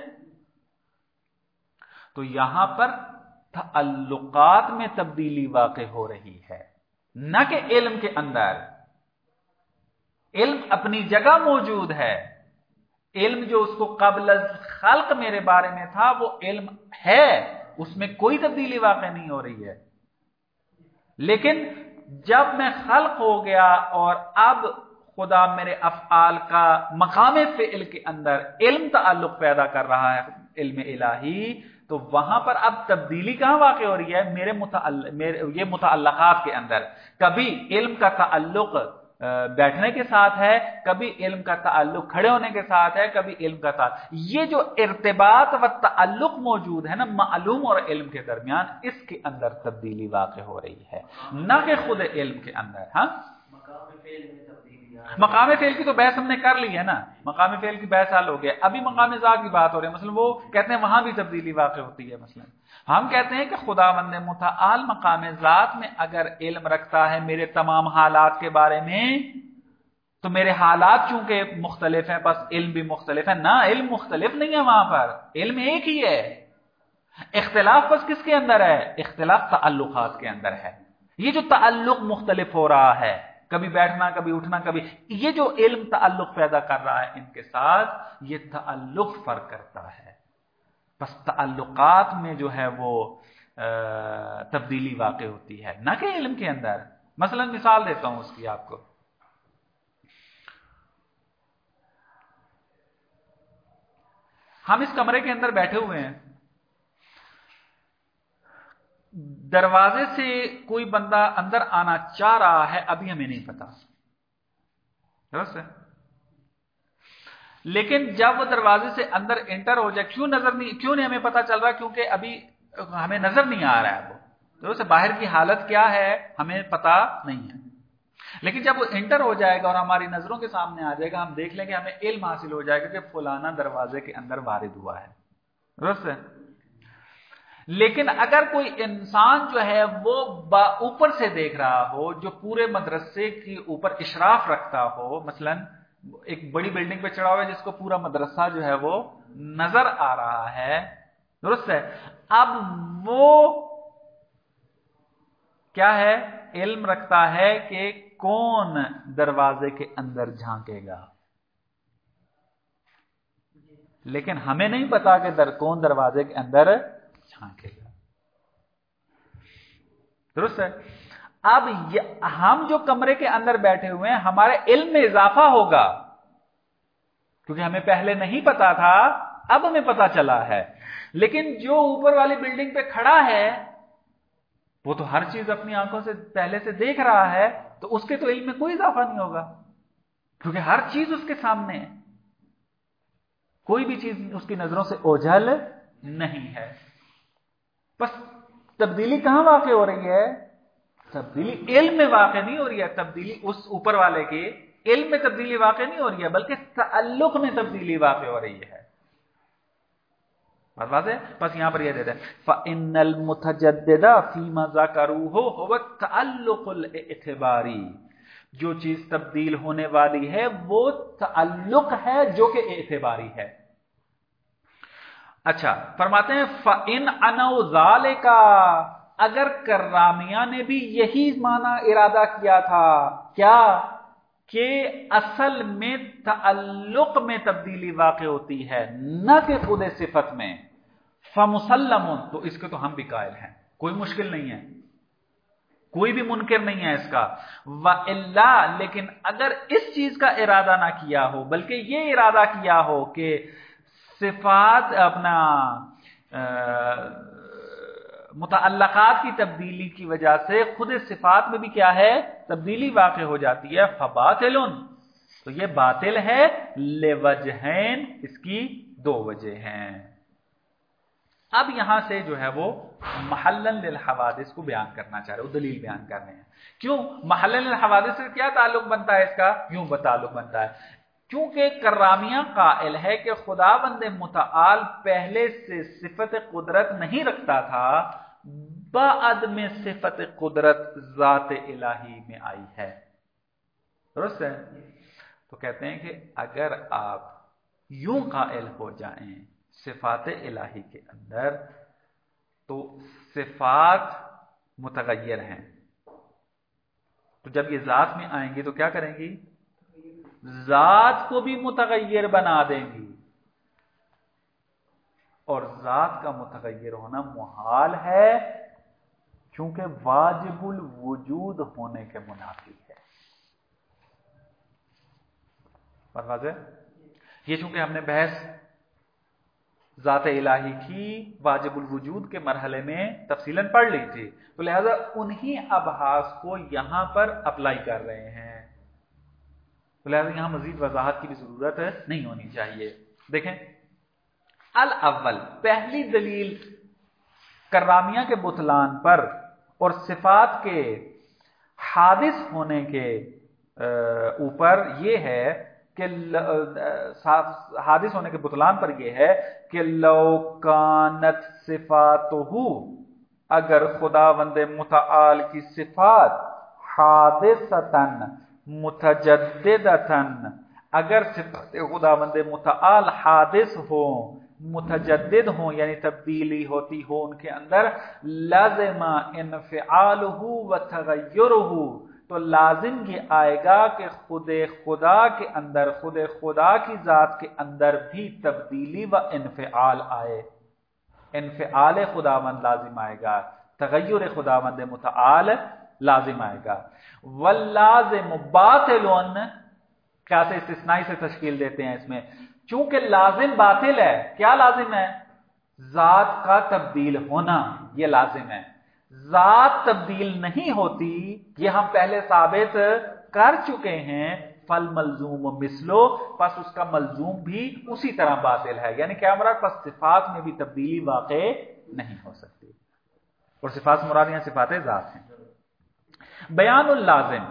تو یہاں پر تعلقات میں تبدیلی واقع ہو رہی ہے، نہ کہ علم کے اندر۔ علم اپنی جگہ موجود ہے، علم جو اس کو قبل از خلق میرے بارے میں تھا وہ علم ہے، اس میں کوئی تبدیلی واقع نہیں ہو رہی ہے۔ لیکن جب میں خلق ہو گیا اور اب خدا میرے افعال کا مقام فعل کے اندر علم تعلق پیدا کر رہا ہے، علم الہی، تو وہاں پر اب تبدیلی کہاں واقع ہو رہی ہے؟ میرے متعلق میرے یہ متعلقات کے اندر۔ کبھی علم کا تعلق بیٹھنے کے ساتھ ہے، کبھی علم کا تعلق کھڑے ہونے کے ساتھ ہے، کبھی علم کا تعلق، یہ جو ارتباط و تعلق موجود ہے نا معلوم اور علم کے درمیان، اس کے اندر تبدیلی واقع ہو رہی ہے، نہ کہ خود علم کے اندر۔ ہاں، مقام فعل کی تو بحث ہم نے کر لی ہے نا، مقام فعل کی بحث حل ہو گیا، ابھی مقام ذات کی بات ہو رہی ہے۔ مثلا وہ کہتے ہیں وہاں بھی تبدیلی واقع ہوتی ہے۔ مثلا ہم کہتے ہیں کہ خداوند متعال مقام ذات میں اگر علم رکھتا ہے میرے تمام حالات کے بارے میں، تو میرے حالات چونکہ مختلف ہیں بس علم بھی مختلف ہے۔ نہ، علم مختلف نہیں ہے، وہاں پر علم ایک ہی ہے، اختلاف بس کس کے اندر ہے؟ اختلاف تعلقات کے اندر ہے۔ یہ جو تعلق مختلف ہو رہا ہے، کبھی بیٹھنا، کبھی اٹھنا، کبھی، یہ جو علم تعلق پیدا کر رہا ہے ان کے ساتھ، یہ تعلق فرق کرتا ہے۔ بس تعلقات میں جو ہے وہ تبدیلی واقع ہوتی ہے، نہ کہ علم کے اندر۔ مثلا مثال دیتا ہوں اس کی آپ کو۔ ہم اس کمرے کے اندر بیٹھے ہوئے ہیں، دروازے سے کوئی بندہ اندر آنا چاہ رہا ہے، ابھی ہمیں نہیں پتا، درست ہے؟ لیکن جب وہ دروازے سے اندر انٹر ہو جائے، کیوں نظر نہیں کیوں نہیں ہمیں پتا چل رہا؟ کیونکہ ابھی ہمیں نظر نہیں آ رہا ہے وہ، درست ہے؟ باہر کی حالت کیا ہے ہمیں پتا نہیں ہے، لیکن جب وہ انٹر ہو جائے گا اور ہماری نظروں کے سامنے آ جائے گا، ہم دیکھ لیں گے، ہمیں علم حاصل ہو جائے گا کہ فلانا دروازے کے اندر وارد ہوا ہے، درست ہے؟ لیکن اگر کوئی انسان جو ہے وہ اوپر سے دیکھ رہا ہو، جو پورے مدرسے کے اوپر اشراف رکھتا ہو، مثلا ایک بڑی بلڈنگ پہ چڑھا ہوا ہے جس کو پورا مدرسہ جو ہے وہ نظر آ رہا ہے، درست ہے؟ اب وہ کیا ہے؟ علم رکھتا ہے کہ کون دروازے کے اندر جھانکے گا، لیکن ہمیں نہیں پتا کہ در کون دروازے کے اندر جھانکے گا، درست ہے؟ اب ہم جو کمرے کے اندر بیٹھے ہوئے ہیں، ہمارے علم میں اضافہ ہوگا، کیونکہ ہمیں پہلے نہیں پتا تھا، اب ہمیں پتا چلا ہے۔ لیکن جو اوپر والی بلڈنگ پہ کھڑا ہے وہ تو ہر چیز اپنی آنکھوں سے پہلے سے دیکھ رہا ہے، تو اس کے تو علم میں کوئی اضافہ نہیں ہوگا، کیونکہ ہر چیز اس کے سامنے ہے، کوئی بھی چیز اس کی نظروں سے اوجھل نہیں ہے۔ بس تبدیلی کہاں واقع ہو رہی ہے؟ تبدیلی علم میں واقع نہیں ہو رہی ہے، تبدیلی اس اوپر والے کے علم میں تبدیلی واقع نہیں ہو رہی ہے، بلکہ تعلق میں تبدیلی واقع ہو رہی ہے۔ بات واضح ہے؟ بس یہاں پر یہ دیتے ہیں فَإِنَّ الْمُتَجَدِّدَ فِيمَا ذَكَرُوهُ هُوَ التَّعَلُّقُ الْاِعْتِبَارِي، جو چیز تبدیل ہونے والی ہے وہ تعلق ہے جو کہ اعتباری ہے۔ اچھا، فرماتے ہیں فَإِنْ عَنَوْ ذَلِكَ، اگر کرامیہ نے بھی یہی معنی ارادہ کیا تھا، کیا کہ اصل میں تعلق میں تبدیلی واقع ہوتی ہے نہ کہ خود صفت میں، فَمُسَلَّمٌ، تو اس کے تو ہم بھی قائل ہیں، کوئی مشکل نہیں ہے، کوئی بھی منکر نہیں ہے اس کا۔ وَإِلَّا، لیکن اگر اس چیز کا ارادہ نہ کیا ہو، بلکہ یہ ارادہ کیا ہو کہ صفات اپنا متعلقات کی تبدیلی کی وجہ سے خود صفات میں بھی کیا ہے؟ تبدیلی واقع ہو جاتی ہے، فباطل، تو یہ باطل ہے، لوجہین، اس کی دو وجہ ہیں۔ اب یہاں سے جو ہے وہ محلن للحوادث کو بیان کرنا چاہ رہے، وہ دلیل بیان کر رہے ہیں۔ کیوں محلن للحوادث سے کیا تعلق بنتا ہے اس کا؟ یوں تعلق بنتا ہے، چونکہ کرامیہ قائل ہے کہ خداوند متعال پہلے سے صفت قدرت نہیں رکھتا تھا، بعد میں صفت قدرت ذات الہی میں آئی ہے. درست ہے؟ تو کہتے ہیں کہ اگر آپ یوں قائل ہو جائیں صفات الہی کے اندر تو صفات متغیر ہیں، تو جب یہ ذات میں آئیں گی تو کیا کریں گی؟ ذات کو بھی متغیر بنا دیں گی، اور ذات کا متغیر ہونا محال ہے چونکہ واجب الوجود ہونے کے منافی ہے. بات واضح؟ یہ چونکہ ہم نے بحث ذات الہی کی واجب الوجود کے مرحلے میں تفصیلاً پڑھ لی تھی، تو لہذا انہی ابحاث کو یہاں پر اپلائی کر رہے ہیں، تو لہذا یہاں مزید وضاحت کی بھی ضرورت نہیں ہونی چاہیے. دیکھیں، الاول پہلی دلیل کرامیہ کے بطلان پر اور صفات کے حادث ہونے کے اوپر یہ ہے کہ حادث ہونے کے بطلان پر یہ ہے کہ لو کانت صفاتہ، اگر خداوند متعال کی صفات حادثتاً متجددتاً، اگر صفات خداوند متعال حادث ہوں، متجدد ہوں یعنی تبدیلی ہوتی ہو ان کے اندر، لازم انفعالہ و تغیرہ، تو لازم یہ آئے گا کہ خود خدا کے اندر، خود خدا کی ذات کے اندر بھی تبدیلی و انفعال آئے. انفعال خداوند لازم آئے گا، تغیر خداوند متعال لازم آئے گا. واللازم باطل، کیسے استثنائی سے تشکیل دیتے ہیں اس میں، چونکہ لازم باطل ہے. کیا لازم ہے؟ ذات کا تبدیل ہونا، یہ لازم ہے. ذات تبدیل نہیں ہوتی، یہ ہم پہلے ثابت کر چکے ہیں. فل ملزوم مثلو، پس اس کا ملزوم بھی اسی طرح باطل ہے. یعنی کیا مراد؟ پس صفات میں بھی تبدیلی واقع نہیں ہو سکتی، اور صفات مراد یہاں صفات ذات ہیں. بیان اللازم،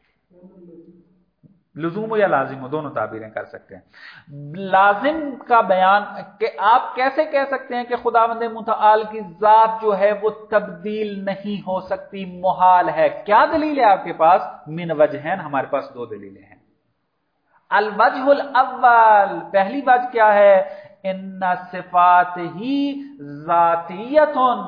لزوم یا لازم دونوں تعبیریں کر سکتے ہیں. لازم کا بیان کہ آپ کیسے کہہ سکتے ہیں کہ خداوند متعال کی ذات جو ہے وہ تبدیل نہیں ہو سکتی، محال ہے. کیا دلیل ہے آپ کے پاس؟ من وجہین، ہمارے پاس دو دلیلیں ہیں. الوجہ الاول، پہلی وجہ کیا ہے؟ ان صفات ہی ذاتیتن،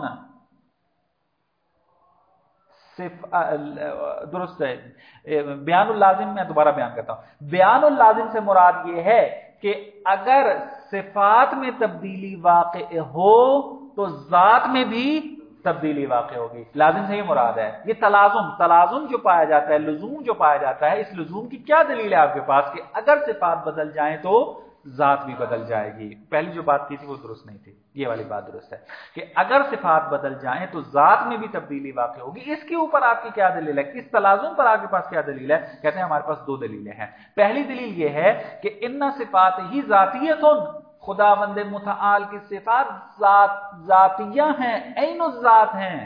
درست ہے. بیان اللازم میں دوبارہ بیان کرتا ہوں. بیان اللازم سے مراد یہ ہے کہ اگر صفات میں تبدیلی واقع ہو تو ذات میں بھی تبدیلی واقع ہوگی. لازم سے یہ مراد ہے. یہ تلازم تلازم جو پایا جاتا ہے، لزوم جو پایا جاتا ہے، اس لزوم کی کیا دلیل ہے آپ کے پاس کہ اگر صفات بدل جائیں تو ذات بھی بدل جائے گی. پہلی جو بات کی تھی وہ درست نہیں تھی، یہ والی بات درست ہے کہ اگر صفات بدل جائیں تو ذات میں بھی تبدیلی واقع ہوگی. اس کے اوپر آپ کی کیا دلیل ہے؟ اس تلازم پر آپ کے پاس کیا دلیل ہے؟ کہتے ہیں ہمارے پاس دو دلیلیں ہیں. پہلی دلیل یہ ہے کہ ان صفات ہی ذاتیتن، خداوند متعال کی صفات ذات ذاتیہ ہیں، عین الذات ہیں.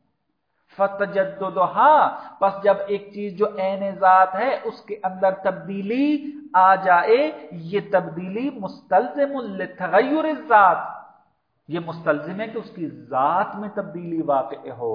فتجددها، پس جب ایک چیز جو عین ذات ہے اس کے اندر تبدیلی آ جائے، یہ تبدیلی مستلزم لتغیر الذات، یہ مستلزم ہے کہ اس کی ذات میں تبدیلی واقع ہو.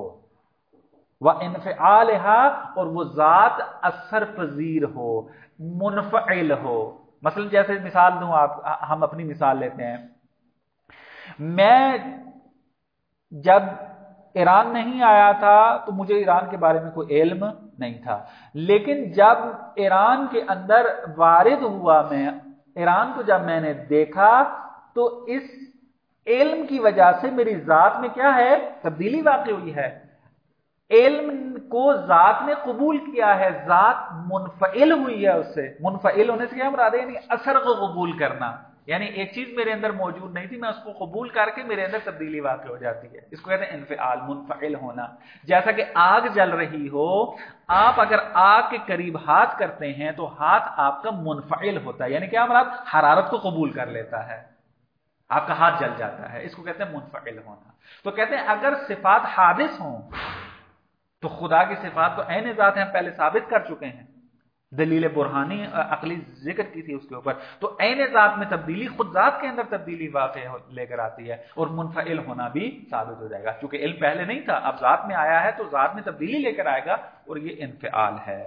وانفعالها، اور وہ ذات اثر پذیر ہو، منفعل ہو. مثلا جیسے مثال دوں، آپ ہم اپنی مثال لیتے ہیں. میں جب ایران نہیں آیا تھا تو مجھے ایران کے بارے میں کوئی علم نہیں تھا، لیکن جب ایران کے اندر وارد ہوا، میں ایران کو جب میں نے دیکھا تو اس علم کی وجہ سے میری ذات میں کیا ہے؟ تبدیلی واقع ہوئی ہے. علم کو ذات نے قبول کیا ہے، ذات منفعل ہوئی ہے اس سے. منفعل ہونے سے کیا مراد ہے؟ یعنی اثر کو قبول کرنا. یعنی ایک چیز میرے اندر موجود نہیں تھی، میں اس کو قبول کر کے میرے اندر تبدیلی واقع ہو جاتی ہے. اس کو کہتے ہیں انفعال، منفعل ہونا. جیسا کہ آگ جل رہی ہو، آپ اگر آگ کے قریب ہاتھ کرتے ہیں تو ہاتھ آپ کا منفعل ہوتا ہے. یعنی کیا مراد؟ حرارت کو قبول کر لیتا ہے، آپ کا ہاتھ جل جاتا ہے. اس کو کہتے ہیں منفعل ہونا. تو کہتے ہیں اگر صفات حادث ہوں تو خدا کی صفات تو عین ذات ہیں، ہم پہلے ثابت کر چکے ہیں. دلیل برہانی عقلی ذکر کی تھی اس کے اوپر. تو عین ذات میں تبدیلی خود ذات کے اندر تبدیلی واقع لے کر آتی ہے اور منفعل ہونا بھی ثابت ہو جائے گا. چونکہ علم پہلے نہیں تھا، اب ذات میں آیا ہے تو ذات میں تبدیلی لے کر آئے گا اور یہ انفعال ہے.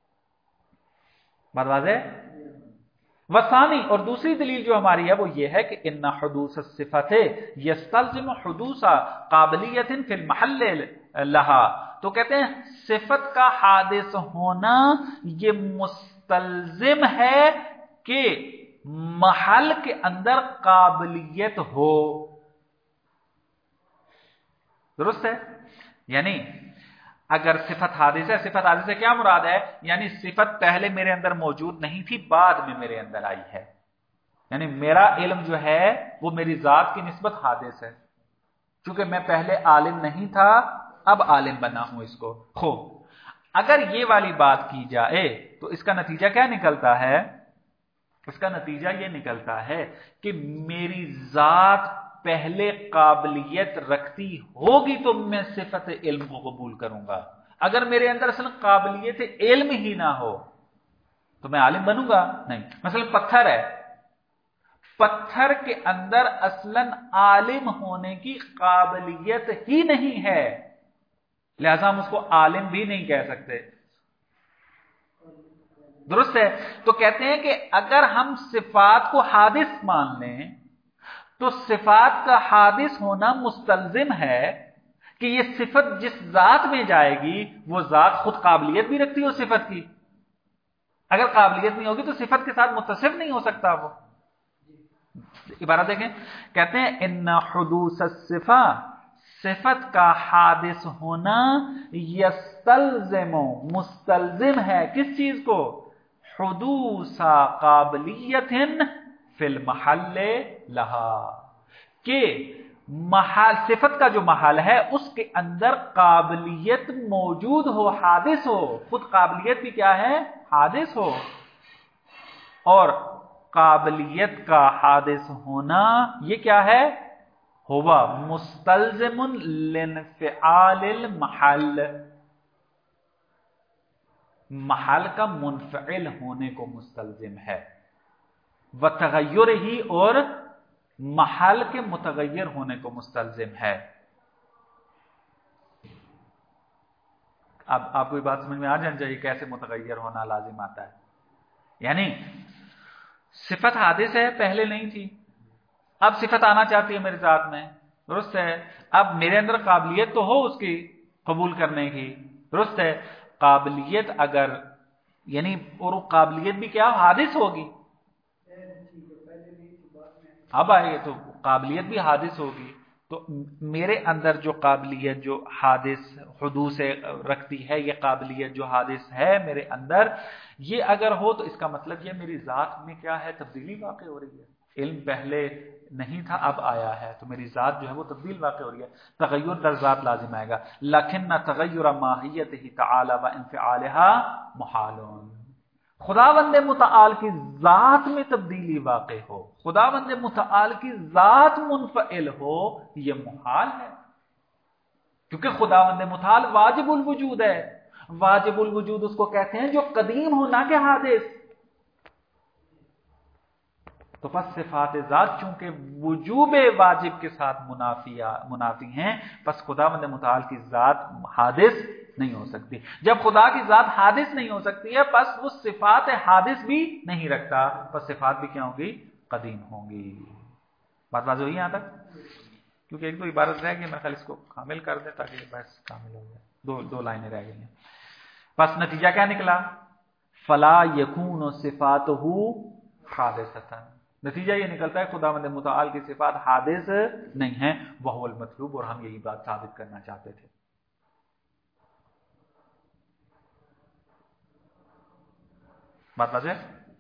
بات واضح؟ وثانی، اور دوسری دلیل جو ہماری ہے وہ یہ ہے کہ ان حدوث الصفت یستلزم حدوث قابلیت فی المحل لہا. تو کہتے ہیں صفت کا حادث ہونا یہ مستلزم ہے کہ محل کے اندر قابلیت ہو. درست ہے؟ یعنی اگر صفت حادث ہے، صفت حادث سے کیا مراد ہے؟ یعنی صفت پہلے میرے اندر موجود نہیں تھی، بعد میں میرے اندر آئی ہے. یعنی میرا علم جو ہے وہ میری ذات کی نسبت حادث ہے، چونکہ میں پہلے عالم نہیں تھا، اب عالم بنا ہوں اس کو. خوب، اگر یہ والی بات کی جائے تو اس کا نتیجہ کیا نکلتا ہے؟ اس کا نتیجہ یہ نکلتا ہے کہ میری ذات پہلے قابلیت رکھتی ہوگی تو میں صفت علم کو قبول کروں گا. اگر میرے اندر اصلا قابلیت علم ہی نہ ہو تو میں عالم بنوں گا نہیں. مثلا پتھر ہے، پتھر کے اندر اصلا عالم ہونے کی قابلیت ہی نہیں ہے، لہذا ہم اس کو عالم بھی نہیں کہہ سکتے. درست ہے؟ تو کہتے ہیں کہ اگر ہم صفات کو حادث مان لیں تو صفات کا حادث ہونا مستلزم ہے کہ یہ صفت جس ذات میں جائے گی وہ ذات خود قابلیت بھی رکھتی ہو صفت کی. اگر قابلیت نہیں ہوگی تو صفت کے ساتھ متصف نہیں ہو سکتا. وہ عبارت دیکھیں، کہتے ہیں ان حدوث الصفہ، صفت کا حادث ہونا یستلزم، مستلزم ہے کس چیز کو؟ حدوث قابلیت فی المحل لہا، کہ محل صفت کا جو محل ہے اس کے اندر قابلیت موجود ہو، حادث ہو. خود قابلیت بھی کیا ہے؟ حادث ہو. اور قابلیت کا حادث ہونا یہ کیا ہے؟ ہوا مستلزم لانفعال المحل، محل کا منفعل ہونے کو مستلزم ہے. وتغیر ہی، اور محل کے متغیر ہونے کو مستلزم ہے. اب آپ کو یہ بات سمجھ میں آ جانی چاہیے کیسے متغیر ہونا لازم آتا ہے. یعنی صفت حادث ہے، پہلے نہیں تھی، اب صفت آنا چاہتی ہے میرے ذات میں. درست ہے؟ اب میرے اندر قابلیت تو ہو اس کی قبول کرنے کی. درست ہے؟ قابلیت اگر یعنی اور وہ قابلیت بھی کیا حادث ہوگی، اب آئے تو قابلیت بھی حادث ہوگی. تو میرے اندر جو قابلیت جو حادث حدوث رکھتی ہے، یہ قابلیت جو حادث ہے میرے اندر، یہ اگر ہو تو اس کا مطلب یہ میری ذات میں کیا ہے؟ تبدیلی واقع ہو رہی ہے. علم پہلے نہیں تھا، اب آیا ہے، تو میری ذات جو ہے وہ تبدیل واقع ہو رہی ہے. تغیر در ذات لازم آئے گا. لیکن تغیر ماہیتہ تعالی و انفعالہا محال. خداوند متعال کی ذات میں تبدیلی واقع ہو، خداوند متعال کی ذات منفعل ہو، یہ محال ہے. کیونکہ خداوند متعال واجب الوجود ہے. واجب الوجود اس کو کہتے ہیں جو قدیم ہو، نہ کہ حادث. تو پس صفات ذات چونکہ وجوب واجب کے ساتھ منافی ہیں، پس خداوند متعال کی ذات حادث نہیں ہو سکتی. جب خدا کی ذات حادث نہیں ہو سکتی ہے، پس وہ صفات حادث بھی نہیں رکھتا، پس صفات بھی کیا ہوں گی؟ قدیم ہوں گی. بات واضح ہوئی یہاں تک؟ کیونکہ ایک دو عبارت رہ گئی، میں خیال اس کو کامل کر دیں تاکہ بحث کامل ہو جائے. دو دو لائنیں رہ گئی ہیں. پس نتیجہ کیا نکلا؟ فلا یکون صفاتہ حادثۃ. نتیجہ یہ نکلتا ہے خداوند متعال کی صفات حادث نہیں ہیں. وہو المطلوب، اور ہم یہی بات ثابت کرنا چاہتے تھے. بات واضح؟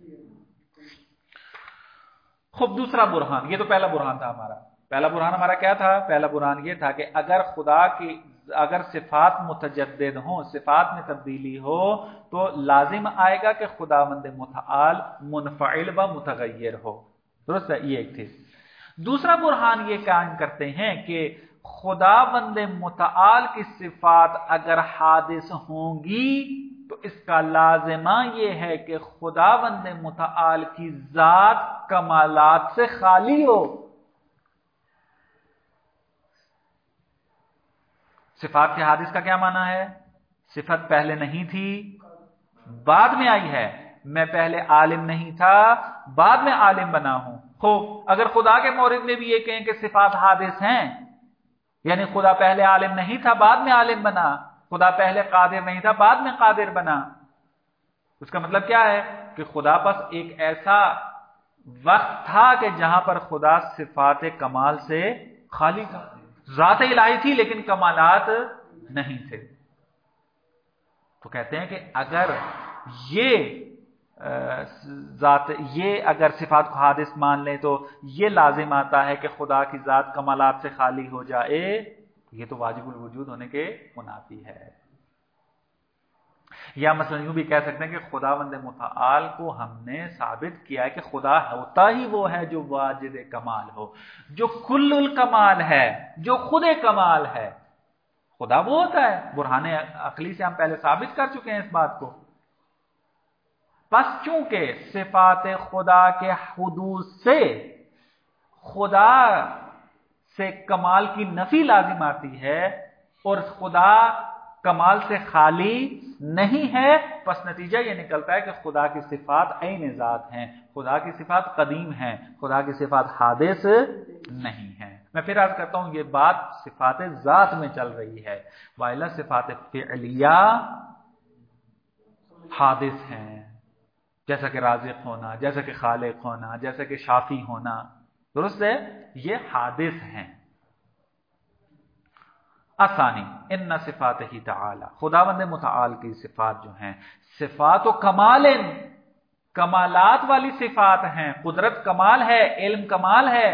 خوب، دوسرا برہان، یہ تو پہلا برہان تھا ہمارا. پہلا برہان ہمارا کیا تھا؟ پہلا برہان یہ تھا کہ اگر خدا کی اگر صفات متجدد ہوں، صفات میں تبدیلی ہو، تو لازم آئے گا کہ خداوند متعال منفعل و متغیر ہو. درست ہے؟ یہ ایک تھی. دوسرا برہان یہ قائم کرتے ہیں کہ خداوند متعال کی صفات اگر حادث ہوں گی تو اس کا لازمہ یہ ہے کہ خداوند متعال کی ذات کمالات سے خالی ہو. صفات کے حادث کا کیا معنی ہے؟ صفت پہلے نہیں تھی، بعد میں آئی ہے. میں پہلے عالم نہیں تھا، بعد میں عالم بنا ہوں. خوب، اگر خدا کے مورد میں بھی یہ کہیں کہ صفات حادث ہیں، یعنی خدا پہلے عالم نہیں تھا بعد میں عالم بنا، خدا پہلے قادر نہیں تھا بعد میں قادر بنا، اس کا مطلب کیا ہے کہ خدا پاس ایک ایسا وقت تھا کہ جہاں پر خدا صفات کمال سے خالی تھا. ذات الہی تھی لیکن کمالات نہیں تھے. تو کہتے ہیں کہ اگر یہ ذات یہ اگر صفات کو حادث مان لیں تو یہ لازم آتا ہے کہ خدا کی ذات کمالات سے خالی ہو جائے، یہ تو واجب الوجود ہونے کے منافی ہے. یا مثلا یوں بھی کہہ سکتے ہیں کہ خداوند متعال کو ہم نے ثابت کیا ہے کہ خدا ہوتا ہی وہ ہے جو واجد کمال ہو، جو کل الکمال ہے، جو خود کمال ہے. خدا وہ ہوتا ہے. برہان عقلی سے ہم پہلے ثابت کر چکے ہیں اس بات کو. پس چونکہ صفات خدا کے حدوث سے خدا سے کمال کی نفی لازم آتی ہے اور خدا کمال سے خالی نہیں ہے، پس نتیجہ یہ نکلتا ہے کہ خدا کی صفات عین ذات ہیں، خدا کی صفات قدیم ہیں، خدا کی صفات حادث نہیں ہیں. میں پھر عرض کرتا ہوں یہ بات صفات ذات میں چل رہی ہے، وائلا صفات فعلیہ حادث ہیں، جیسا کہ رازق ہونا، جیسا کہ خالق ہونا، جیسا کہ شافی ہونا، درست ہے، یہ حادث ہیں. آسانی ان صفات ہی تعالی، خداوند متعال کی صفات جو ہیں صفات و کمال، کمالات والی صفات ہیں. قدرت کمال ہے، علم کمال ہے.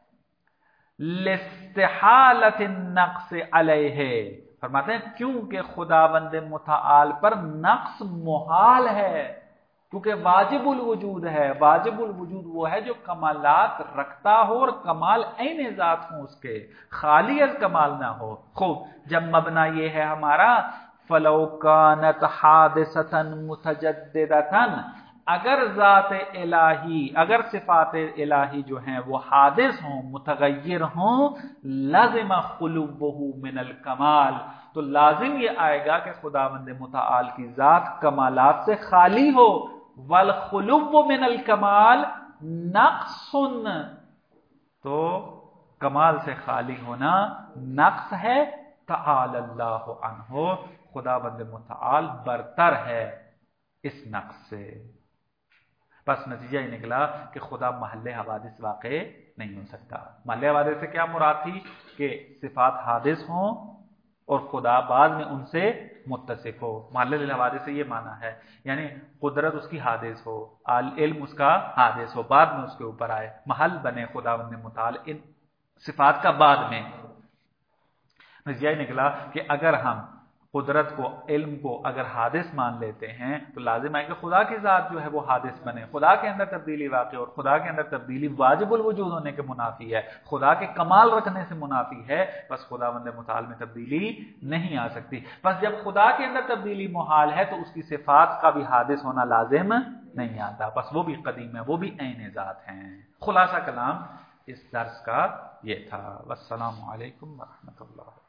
لاستحالۃ النقص علیہ، فرماتے ہیں کیونکہ خداوند متعال پر نقص محال ہے، کیونکہ واجب الوجود ہے. واجب الوجود وہ ہے جو کمالات رکھتا ہو اور کمال عین ذات ہوں اس کے، خالی از کمال نہ ہو. خوب، جب مبنا یہ ہے ہمارا فلو کانت حادثۃ متجددۃ، اگر ذات الہی، اگر صفات الہی جو ہیں وہ حادث ہوں، متغیر ہوں، لازم خلوہ من الکمال، تو لازم یہ آئے گا کہ خداوند متعال کی ذات کمالات سے خالی ہو. والخلو من الکمال نقص، تو کمال سے خالی ہونا نقص ہے. تعالی اللہ عنہ، خداوند متعال برتر ہے اس نقص سے. بس نتیجہ یہ نکلا کہ خدا محل حوادث واقع نہیں ہو سکتا. محل حوادث سے کیا مراد تھی کہ صفات حادث ہوں اور خدا بعد میں ان سے متصف ہو. محل حوادث سے یہ معنی ہے، یعنی قدرت اس کی حادث ہو، علم اس کا حادث ہو، بعد میں اس کے اوپر آئے، محل بنے خداوند متعال ان صفات کا بعد میں. نتیجہ یہ نکلا کہ اگر ہم قدرت کو، علم کو اگر حادث مان لیتے ہیں تو لازم ہے کہ خدا کی ذات جو ہے وہ حادث بنے. خدا کے اندر تبدیلی واقع، اور خدا کے اندر تبدیلی واجب الوجود ہونے کے منافی ہے، خدا کے کمال رکھنے سے منافی ہے. بس خداوند متعال میں تبدیلی نہیں آ سکتی. بس جب خدا کے اندر تبدیلی محال ہے تو اس کی صفات کا بھی حادث ہونا لازم نہیں آتا. بس وہ بھی قدیم ہے، وہ بھی عین ذات ہیں. خلاصہ کلام اس درس کا یہ تھا. والسلام علیکم ورحمۃ اللہ.